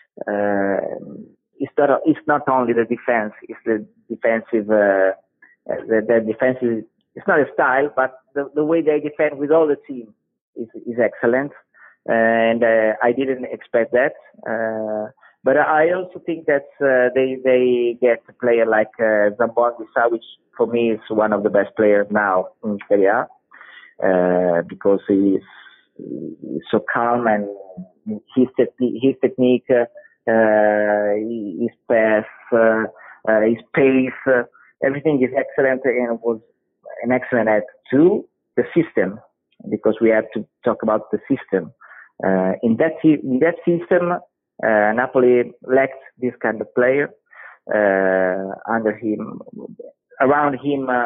uh, it's not it's not only the defense; it's the defensive. Uh, the, the defensive. It's not a style, but the, the way they defend with all the team is is excellent. And uh, I didn't expect that. Uh, but I also think that uh, they they get a player like uh, Zambon-Wissa, which for me is one of the best players now in Serie A, uh, because he's, he's so calm and his te- his technique, uh, his pass, uh, uh, his pace, uh, everything is excellent and was an excellent add to the system, because we have to talk about the system. Uh, in that in that system, uh, Napoli lacked this kind of player. Uh, under him, around him, uh,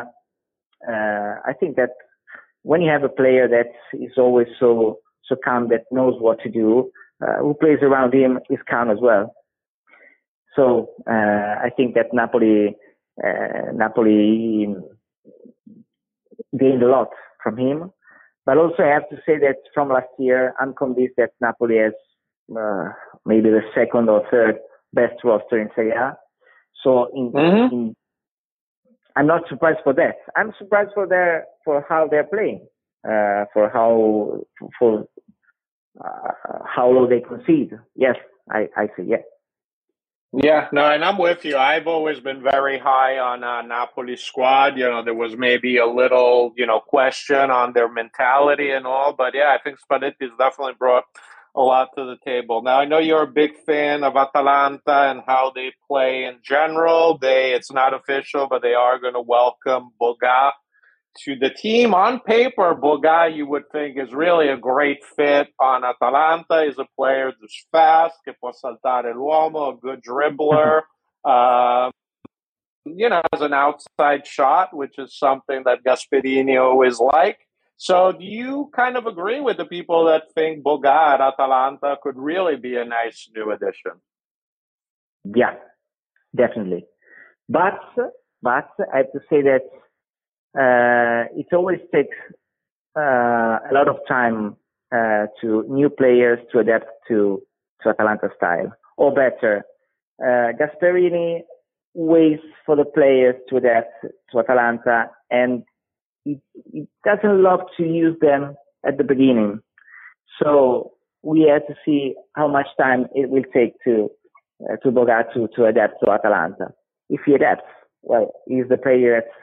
uh, I think that when you have a player that is always so so calm, that knows what to do, uh, who plays around him is calm as well. So uh, I think that Napoli uh, Napoli gained a lot from him. But also I have to say that from last year, I'm convinced that Napoli has uh, maybe the second or third best roster in Serie A. So in, mm-hmm. in, I'm not surprised for that. I'm surprised for their for how they're playing, uh, for how for uh, how low they concede. Yes, I, I say yes. Yeah, no, and I'm with you. I've always been very high on uh, Napoli's squad. You know, there was maybe a little, you know, question on their mentality and all, but yeah, I think Spalletti's definitely brought a lot to the table. Now, I know you're a big fan of Atalanta and how they play in general. They, it's not official, but they are going to welcome Boga to the team. On paper, Boga, you would think, is really a great fit on Atalanta. He's a player that's fast, che può saltare l'uomo, a good dribbler. uh, you know, has an outside shot, which is something that Gasperini always liked. So do you kind of agree with the people that think Boga at Atalanta could really be a nice new addition? Yeah, definitely. But, but I have to say that Uh, it always takes uh, a lot of time uh, to new players to adapt to to Atalanta style, or better, uh, Gasperini waits for the players to adapt to Atalanta, and it, it doesn't love to use them at the beginning. So we have to see how much time it will take to uh, to Boga to, to adapt to Atalanta. If he adapts, well, he's the player that's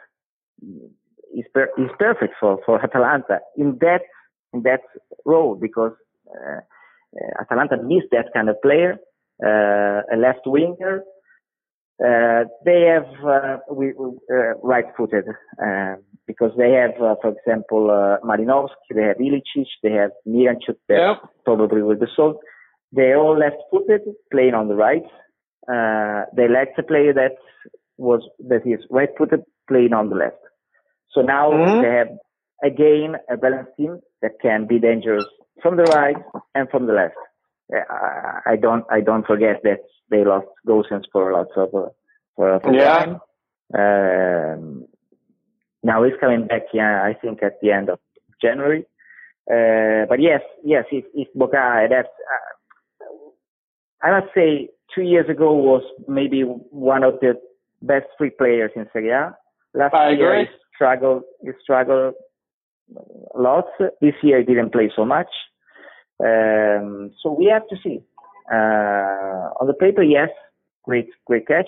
is per, is perfect for, for Atalanta in that in that role, because uh, Atalanta missed that kind of player, uh, a left winger. Uh, they have uh, we, uh, right-footed uh, because they have, uh, for example, uh, Marinovski, they have Ilicic, they have Miranchuk that yep. probably will be sold. They're all left-footed, playing on the right. Uh, they like a player that was that is right-footed, playing on the left. So now mm-hmm. they have, again, a balanced team that can be dangerous from the right and from the left. I don't I don't forget that they lost Gosens for lots of uh, for, for yeah. time. Um, now he's coming back, yeah, I think at the end of January. Uh, but yes, yes, if, if Boga, that's, uh, I must say, two years ago was maybe one of the best free players in Serie A. Last I year, agree. he struggled, he struggled a lot. This year, he didn't play so much. Um, so we have to see. Uh, on the paper, yes, great, great catch,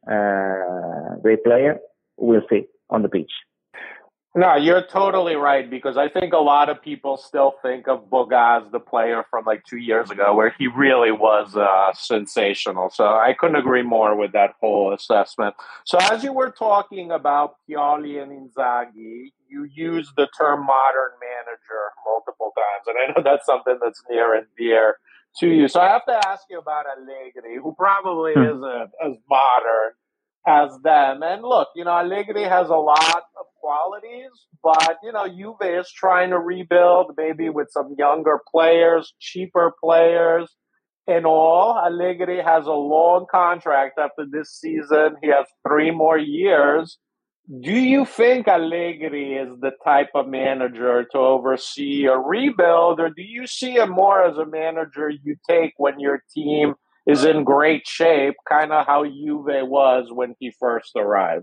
uh, great player. We'll see on the pitch. No, you're totally right, because I think a lot of people still think of Boga as the player from like two years ago, where he really was uh, sensational. So I couldn't agree more with that whole assessment. So as you were talking about Pioli and Inzaghi, you used the term modern manager multiple times, and I know that's something that's near and dear to you. So I have to ask you about Allegri, who probably hmm. isn't as modern as them. And look, you know, Allegri has a lot of qualities, but, you know, Juve is trying to rebuild, maybe with some younger players, cheaper players and all. Allegri has a long contract after this season. He has three more years. Do you think Allegri is the type of manager to oversee a rebuild, or do you see him more as a manager you take when your team is in great shape, kind of how Juve was when he first arrived?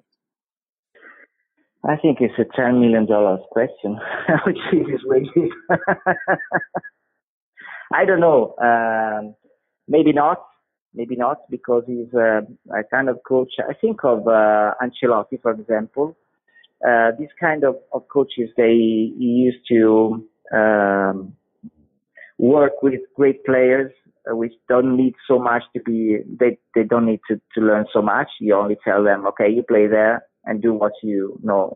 I think it's a ten million dollars question, which is wages. I don't know. Um, maybe not. Maybe not, because he's uh, a kind of coach. I think of uh, Ancelotti, for example. Uh, these kind of, of coaches, they used to um, work with great players, uh, which don't need so much to be, they, they don't need to, to learn so much. You only tell them, okay, you play there and do what you know.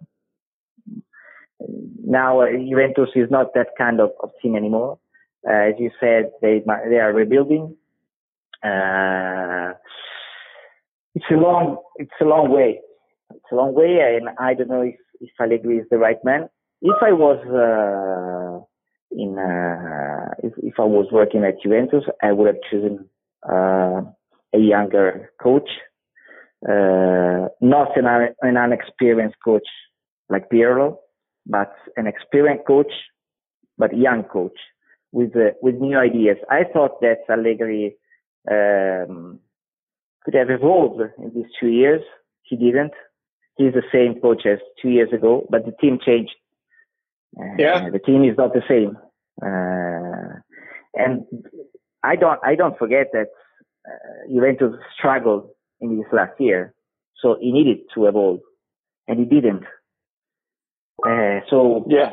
Now, uh, Juventus is not that kind of, of team anymore. Uh, as you said, they they are rebuilding. Uh, it's a long, it's a long way. It's a long way, and I don't know if, if Allegri is the right man. If I was, uh, in uh, if, if I was working at Juventus, I would have chosen uh, a younger coach, uh, not an, an unexperienced coach like Pirlo, but an experienced coach, but young coach with uh, with new ideas. I thought that Allegri um, could have evolved in these two years. He didn't. He's the same coach as two years ago, but the team changed. Uh, yeah. The team is not the same. Uh, and I don't, I don't forget that uh, Juventus struggled in this last year. So he needed to evolve and he didn't. Uh, so, Yeah.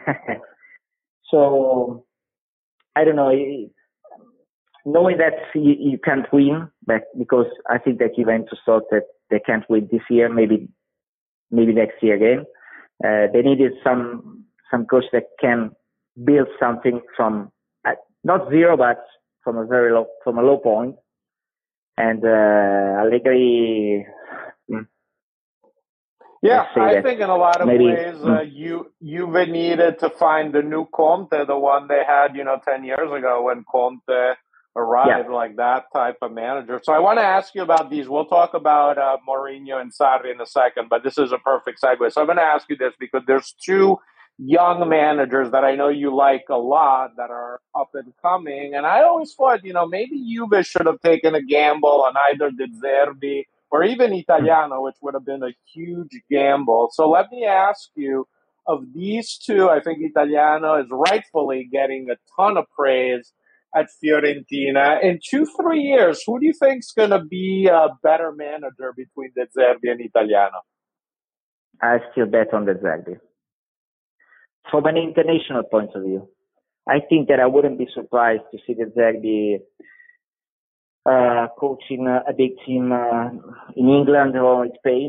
so I don't know. Knowing that you, you can't win, but because I think that Juventus thought that they can't win this year, maybe maybe next year again. Uh, they needed some some coach that can build something from uh, not zero, but from a very low from a low point. And uh, Allegri, mm, Yeah, I that think in a lot of maybe, ways, uh, mm, you Juve needed to find the new Conte, the one they had, you know, ten years ago when Conte arrived, yeah. like that type of manager. So I want to ask you about these. We'll talk about uh, Mourinho and Sarri in a second, but this is a perfect segue. So I'm going to ask you this because there's two young managers that I know you like a lot that are up and coming. And I always thought, you know, maybe Juve should have taken a gamble on either De Zerbi or even Italiano, which would have been a huge gamble. So let me ask you, of these two, I think Italiano is rightfully getting a ton of praise at Fiorentina. In two, three years, who do you think is going to be a better manager between De Zerbi and Italiano? I still bet on De Zerbi. From an international point of view, I think that I wouldn't be surprised to see De Zerbi uh, coaching a big team uh, in England or in Spain.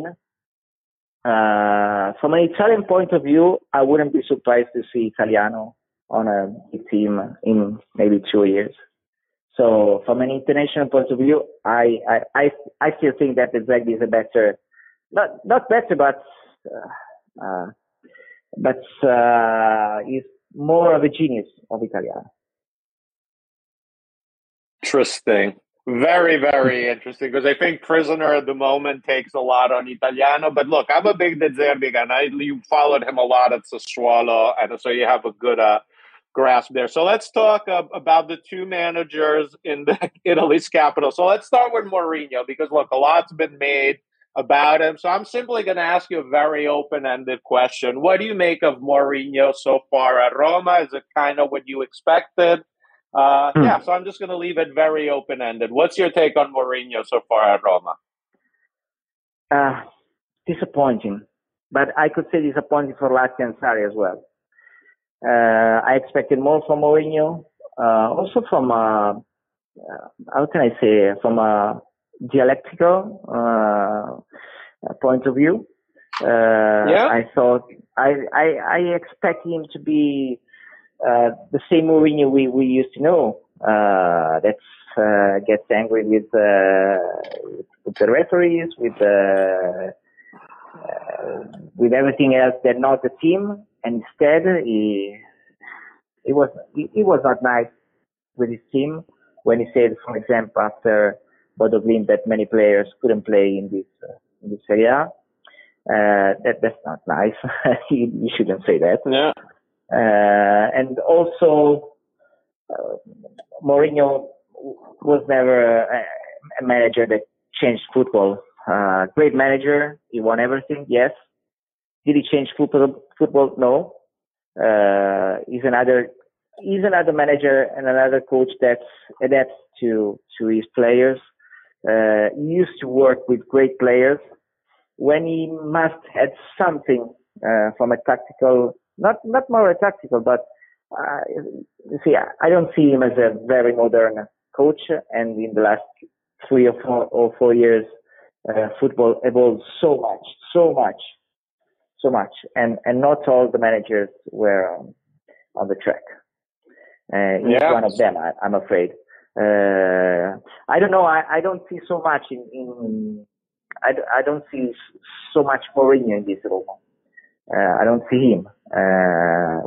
Uh, from an Italian point of view, I wouldn't be surprised to see Italiano on a big team in maybe two years. So from an international point of view, I I I, I still think that De Zerbi is a better, not not better, but uh, uh, but uh, is more of a genius of Italiano. Interesting. Very, very interesting, because I think Prisoner at the moment takes a lot on Italiano. But look, I'm a big De Zerbi guy, and I, you followed him a lot at Sassuolo, and so you have a good uh, grasp there. So let's talk uh, about the two managers in the Italy's capital. So let's start with Mourinho, because look, a lot's been made about him. So I'm simply going to ask you a very open-ended question. What do you make of Mourinho so far at Roma? Is it kind of what you expected? Uh, Hmm. yeah, so I'm just going to leave it very open-ended. What's your take on Mourinho so far at Roma? Uh, disappointing, but I could say disappointing for Lazio and Sarri as well. Uh, I expected more from Mourinho, uh, also from, uh, uh, how can I say, from a dialectical uh, point of view. Uh, Yeah? I thought, I, I, I expect him to be uh, the same Mourinho we, we used to know, uh, that uh, gets angry with, uh, with the referees, with the, uh, with everything else that not the team. And instead, he, he was, he, he was not nice with his team when he said, for example, after Bodo Glimt that many players couldn't play in this, uh, in this Serie A. Uh, that, that's not nice. you, you shouldn't say that. Yeah. Uh, and also, uh, Mourinho was never a, a manager that changed football. Uh, great manager. He won everything. Yes. Did he change football? Football? No. Uh, he's another, he's another manager and another coach that adapts to, to his players. Uh, he used to work with great players when he must add something, uh, from a tactical, not, not more a tactical, but, uh, you see, I don't see him as a very modern coach. And in the last three or four or four years, uh, football evolved so much, so much. So much, and and not all the managers were um, on the track. Uh, he's Yeah. one of them, I, I'm afraid. Uh, I don't know. I, I don't see so much in. in I, I don't see so much Mourinho in this Roma. Uh, I don't see him uh, with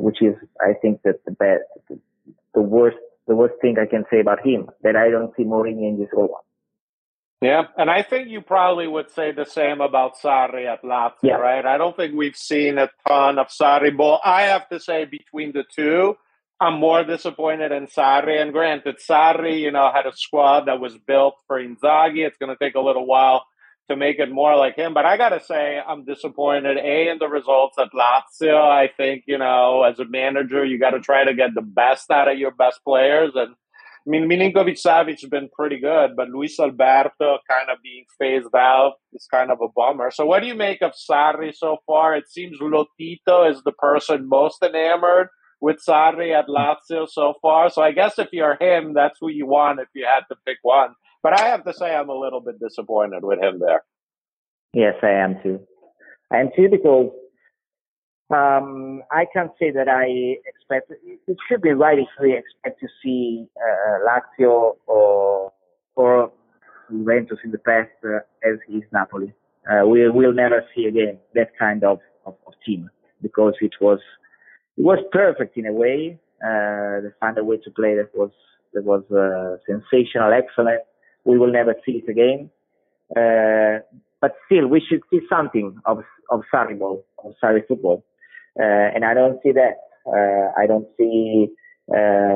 which is, I think, that the best, the worst, the worst thing I can say about him, that I don't see Mourinho in this role. Yeah, and I think you probably would say the same about Sarri at Lazio, Yeah. right? I don't think we've seen a ton of Sarri ball. I have to say, between the two, I'm more disappointed in Sarri. And granted, Sarri, you know, had a squad that was built for Inzaghi. It's going to take a little while to make it more like him. But I got to say, I'm disappointed, A, in the results at Lazio. I think, you know, as a manager, you got to try to get the best out of your best players. And I mean, Milinkovic-Savic has been pretty good, but Luis Alberto kind of being phased out is kind of a bummer. So what do you make of Sarri so far? It seems Lotito is the person most enamored with Sarri at Lazio so far. So I guess if you're him, that's who you want if you had to pick one. But I have to say I'm a little bit disappointed with him there. Yes, I am too. I am too because um, I can't say that I expect, it should be right if we expect to see uh, Lazio or, or Juventus in the past uh, as is Napoli. Uh, we will never see again that kind of, of, of team because it was it was perfect in a way. Uh, they found a way to play that was that was uh, sensational, excellent. We will never see it again. Uh, but still, we should see something of of Sarri ball, of Sarri football. Uh, and I don't see that. Uh, I don't see uh,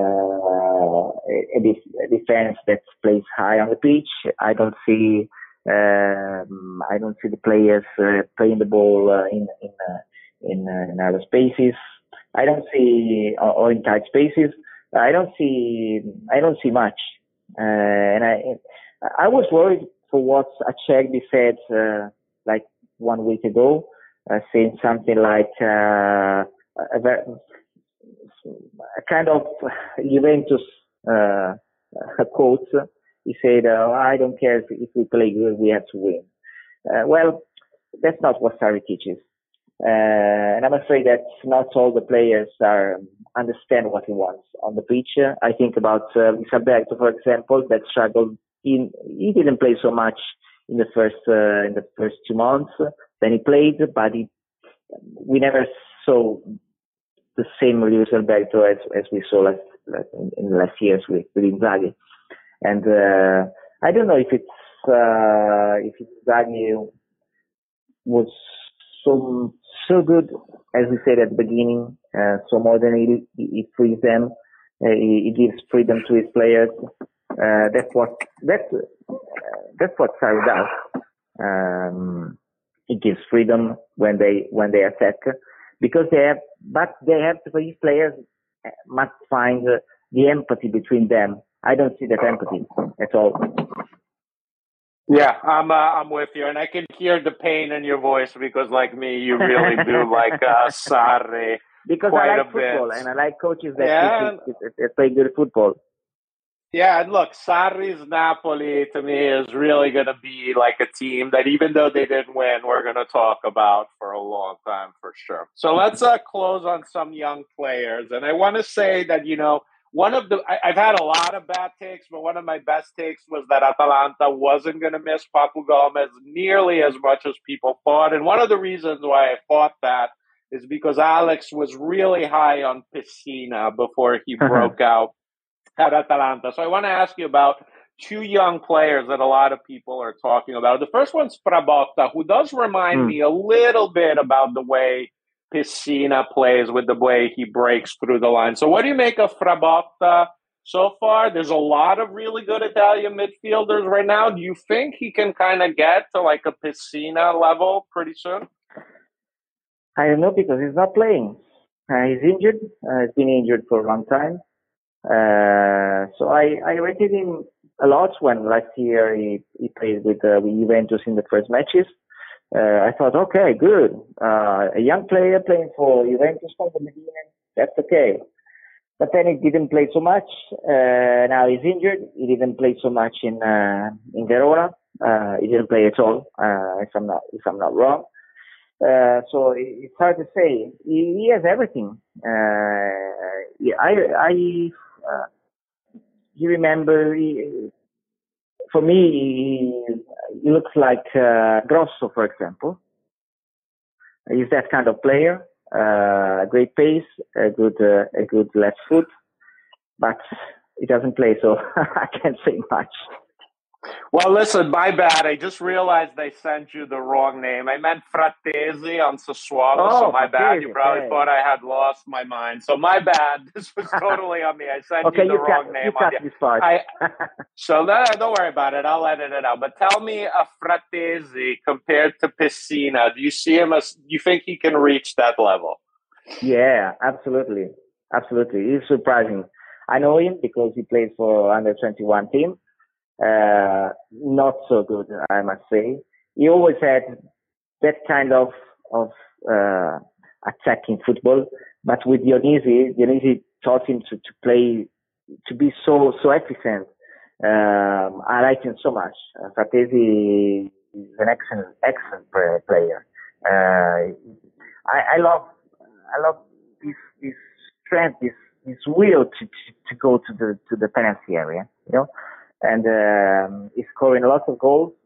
a, a defense that plays high on the pitch. I don't see. Um, I don't see the players uh, playing the ball uh, in in uh, in, uh, in other spaces. I don't see or, or in tight spaces. I don't see. I don't see much. Uh, and I I was worried for what Acerbi said uh, like one week ago. Uh, saying something like uh, a, very, a kind of Juventus uh, quote. He said, uh, I don't care if, if we play good, we have to win. Uh, well, that's not what Sarri teaches. Uh, and I'm afraid that not all the players are understand what he wants on the pitch. I think about uh, Alberto, for example, that struggled. In, he didn't play so much in the first uh, in the first two months. Then he played, but he, we never saw the same Luis Alberto as, as we saw last, last in, in the last years with, with Inzaghi. And uh, I don't know if it's uh, if Inzaghi was so so good as we said at the beginning, uh, so more than he, he frees them, uh, he, he gives freedom to his players. Uh, that's what that's uh, that's what Sarri does. Um, It gives freedom when they when they attack, because they have, but they have to, these players must find uh, the empathy between them. I don't see that empathy at all. Yeah, I'm uh, I'm with you, and I can hear the pain in your voice because, like me, you really do like uh, Sarri because quite I like a football bit. and I like coaches that, Yeah. that, that, that play good football. Yeah, and look, Sarri's Napoli to me is really going to be like a team that even though they didn't win, we're going to talk about for a long time for sure. So let's uh, close on some young players. And I want to say that, you know, one of the, I, I've had a lot of bad takes, but one of my best takes was that Atalanta wasn't going to miss Papu Gomez nearly as much as people thought. And one of the reasons why I thought that is because Alex was really high on Pessina before he broke out at Atalanta. So I want to ask you about two young players that a lot of people are talking about. The first one's Frabotta, who does remind mm. me a little bit about the way Pessina plays with the way he breaks through the line. So what do you make of Frabotta so far? There's a lot of really good Italian midfielders right now. Do you think he can kind of get to like a Pessina level pretty soon? I don't know, because he's not playing. Uh, he's injured. Uh, he's been injured for a long time. Uh, so I, I rated him a lot when last year he, he played with, uh, with Juventus in the first matches. Uh, I thought, okay, good. Uh, a young player playing for Juventus from the beginning, that's okay. But then he didn't play so much. Uh, now he's injured. He didn't play so much in, uh, in Verona. Uh, he didn't play at all, uh, if I'm not, if I'm not wrong. Uh, so it's hard to say. He, he has everything. Uh, I, I, uh, you remember, he, for me, he, he looks like uh, Grosso, for example. He's that kind of player. uh, great pace, a good uh, a good left foot, but he doesn't play, so I can't say much. Well, listen, my bad. I just realized I sent you the wrong name. I meant Fratesi on Sassuolo, Oh, so my bad. Fratesi, You probably okay. thought I had lost my mind. So my bad. This was totally on me. I sent Okay, you the you wrong cut, name. you cut on this part. I, so no, don't worry about it. I'll edit it out. But tell me, a Fratesi compared to Pessina, do you see him as? Do you think he can reach that level? Yeah, absolutely, absolutely. He's surprising. I know him because he plays for under twenty-one team. Uh, not so good, I must say. He always had that kind of of uh, attacking football, but with Dionisi, Dionisi taught him to, to play, to be so so efficient. Um, I like him so much. Uh, Fratesi is an excellent excellent player. Uh, I, I love I love this this strength, this this will to, to, to go to the to the penalty area, you know. And um, he's scoring a lot of goals.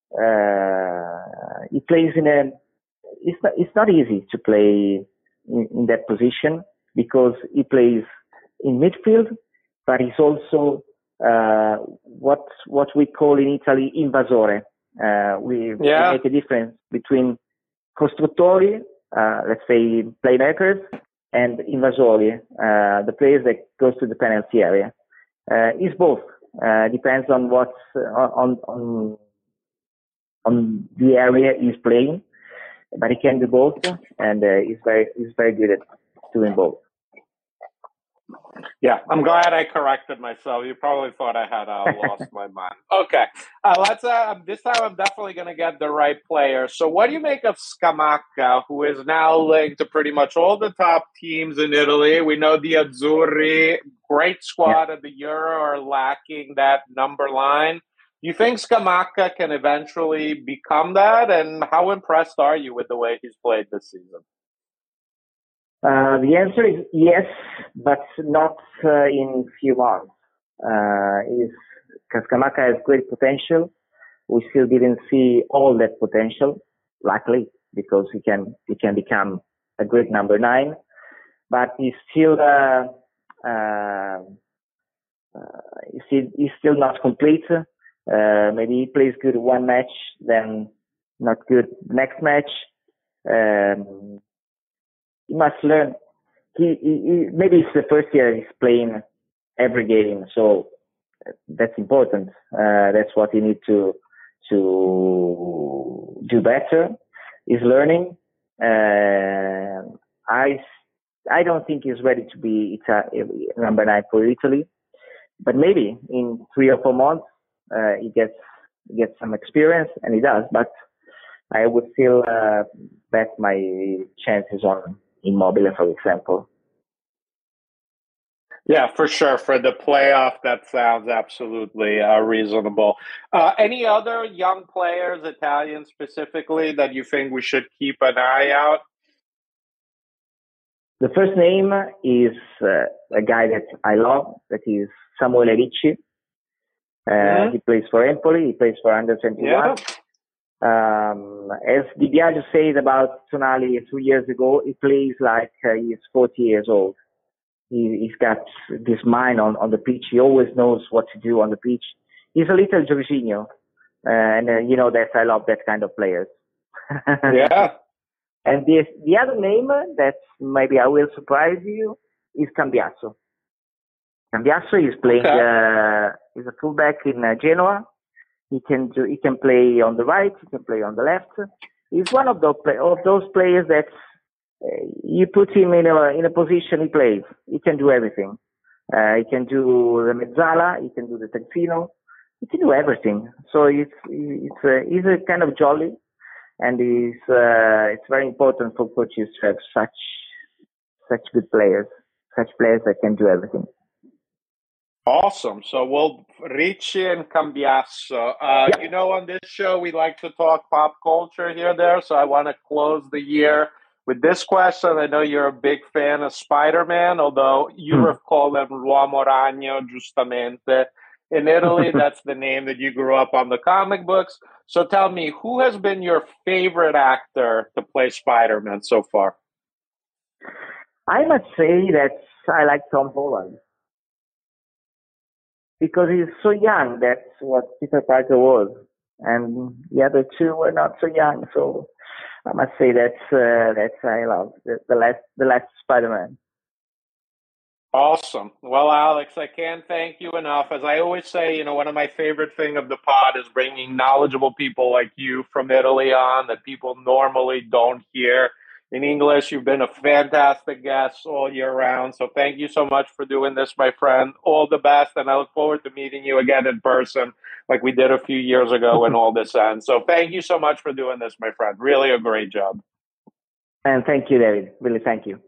Uh, he plays in a. It's not. It's not easy to play in, in that position because he plays in midfield, but he's also uh, what what we call in Italy invasore. Uh, we, yeah. we make a difference between costruttori, uh, let's say playmakers, and invasori, uh, the players that goes to the penalty area. Uh, he's both. Uh, depends on what uh, on on on the area he's playing, but he can do both, and uh, he's very he's very good at doing both. Yeah, I'm glad I corrected myself. You probably thought I had uh, lost my mind. Okay, uh, let's. Uh, this time, I'm definitely going to get the right player. So, what do you make of Scamacca, who is now linked to pretty much all the top teams in Italy? We know the Azzurri, great squad Yeah. of the Euro, are lacking that number line. Do you think Scamacca can eventually become that? And how impressed are you with the way he's played this season? Uh, the answer is yes, but not uh, in few months. Uh, is because Scamacca has great potential. We still didn't see all that potential, luckily, because he can he can become a great number nine. But he's still uh, uh, uh, he's, still, he's still not complete. Uh, maybe he plays good one match, then not good next match. Um, he must learn. He, he, he maybe it's the first year he's playing every game, so that's important. Uh, that's what he needs to to do better. He's learning. Uh, I I don't think he's ready to be Ita- number nine for Italy, but maybe in three or four months uh, he gets gets some experience, and he does. But I would still uh, bet my chances on Immobile, for example. Yeah, for sure. For the playoff, that sounds absolutely uh, reasonable. Uh, any other young players, Italian specifically, that you think we should keep an eye out? The first name is uh, a guy that I love, that is Samuele Ricci. Uh, mm-hmm. He plays for Empoli, he plays for under twenty-one. Yeah. Um, as Di Biagio said about Tonali two years ago, he plays like uh, he's forty years old. He, he's got this mind on, on the pitch. He always knows what to do on the pitch. He's a little Jorginho. Uh, and, uh, you know, that I love that kind of players. Yeah. And the, the other name that maybe I will surprise you is Cambiasso. Cambiasso is playing, okay. uh, he's a fullback in uh, Genoa. He can do, he can play on the right, he can play on the left. He's one of those, of those players that uh, you put him in a, in a position he plays. He can do everything. Uh, he can do the mezzala, he can do the terzino, he can do everything. So it's, it's a, he's a kind of jolly, and he's, uh, it's very important for coaches to have such, such good players, such players that can do everything. Awesome. So we'll Ricci and Cambiasso. Uh, yep. You know, on this show, we like to talk pop culture here there. So I want to close the year with this question. I know you're a big fan of Spider-Man, although you hmm. call him L'Uomo Ragno, giustamente. In Italy, that's the name that you grew up on the comic books. So tell me, who has been your favorite actor to play Spider-Man so far? I must say that I like Tom Holland because he's so young. That's what Peter Parker was, and the other two were not so young. So I must say that's uh, that's I love the, the last the last Spider-Man. Awesome. Well, Alex, I can't thank you enough. As I always say, you know, one of my favorite thing of the pod is bringing knowledgeable people like you from Italy on that people normally don't hear in English. You've been a fantastic guest all year round. So thank you so much for doing this, my friend. All the best. And I look forward to meeting you again in person like we did a few years ago when all this ends. So thank you so much for doing this, my friend. Really a great job. And thank you, David. Really, thank you.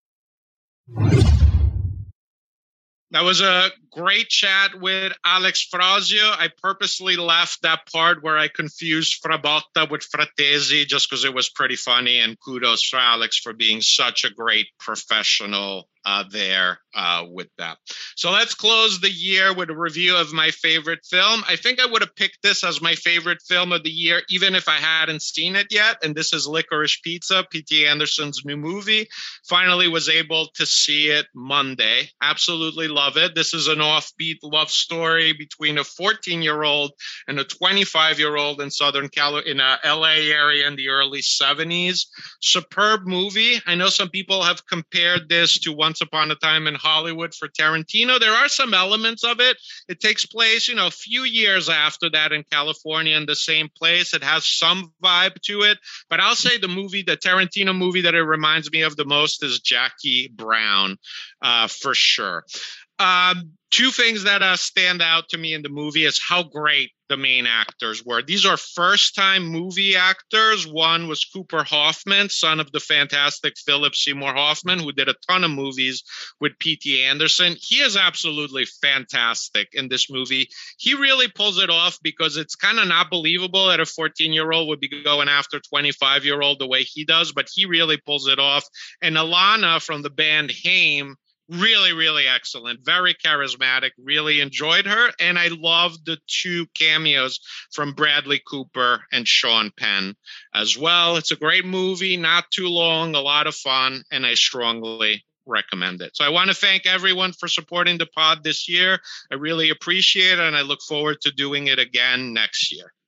That was a great chat with Alex Frazio. I purposely left that part where I confused Frabotta with Fratesi just because it was pretty funny, and kudos for Alex for being such a great professional uh, there uh, with that. So let's close the year with a review of my favorite film. I think I would have picked this as my favorite film of the year, even if I hadn't seen it yet. And this is Licorice Pizza, P T Anderson's new movie. Finally was able to see it Monday. Absolutely love it. This is an offbeat love story between a fourteen-year-old and a twenty-five-year-old in Southern California, in a L A area in the early seventies. Superb movie. I know some people have compared this to Once Upon a Time in Hollywood for Tarantino. There are some elements of it. It takes place, you know, a few years after that in California in the same place. It has some vibe to it. But I'll say the movie, the Tarantino movie that it reminds me of the most is Jackie Brown, uh, for sure. Um, two things that uh, stand out to me in the movie is how great the main actors were. These are first-time movie actors. One was Cooper Hoffman, son of the fantastic Philip Seymour Hoffman, who did a ton of movies with P T Anderson. He is absolutely fantastic in this movie. He really pulls it off because it's kind of not believable that a fourteen-year-old would be going after a twenty-five-year-old the way he does, but he really pulls it off. And Alana from the band Haim, really, really excellent. Very charismatic. Really enjoyed her. And I loved the two cameos from Bradley Cooper and Sean Penn as well. It's a great movie, not too long, a lot of fun, and I strongly recommend it. So I want to thank everyone for supporting the pod this year. I really appreciate it, and I look forward to doing it again next year.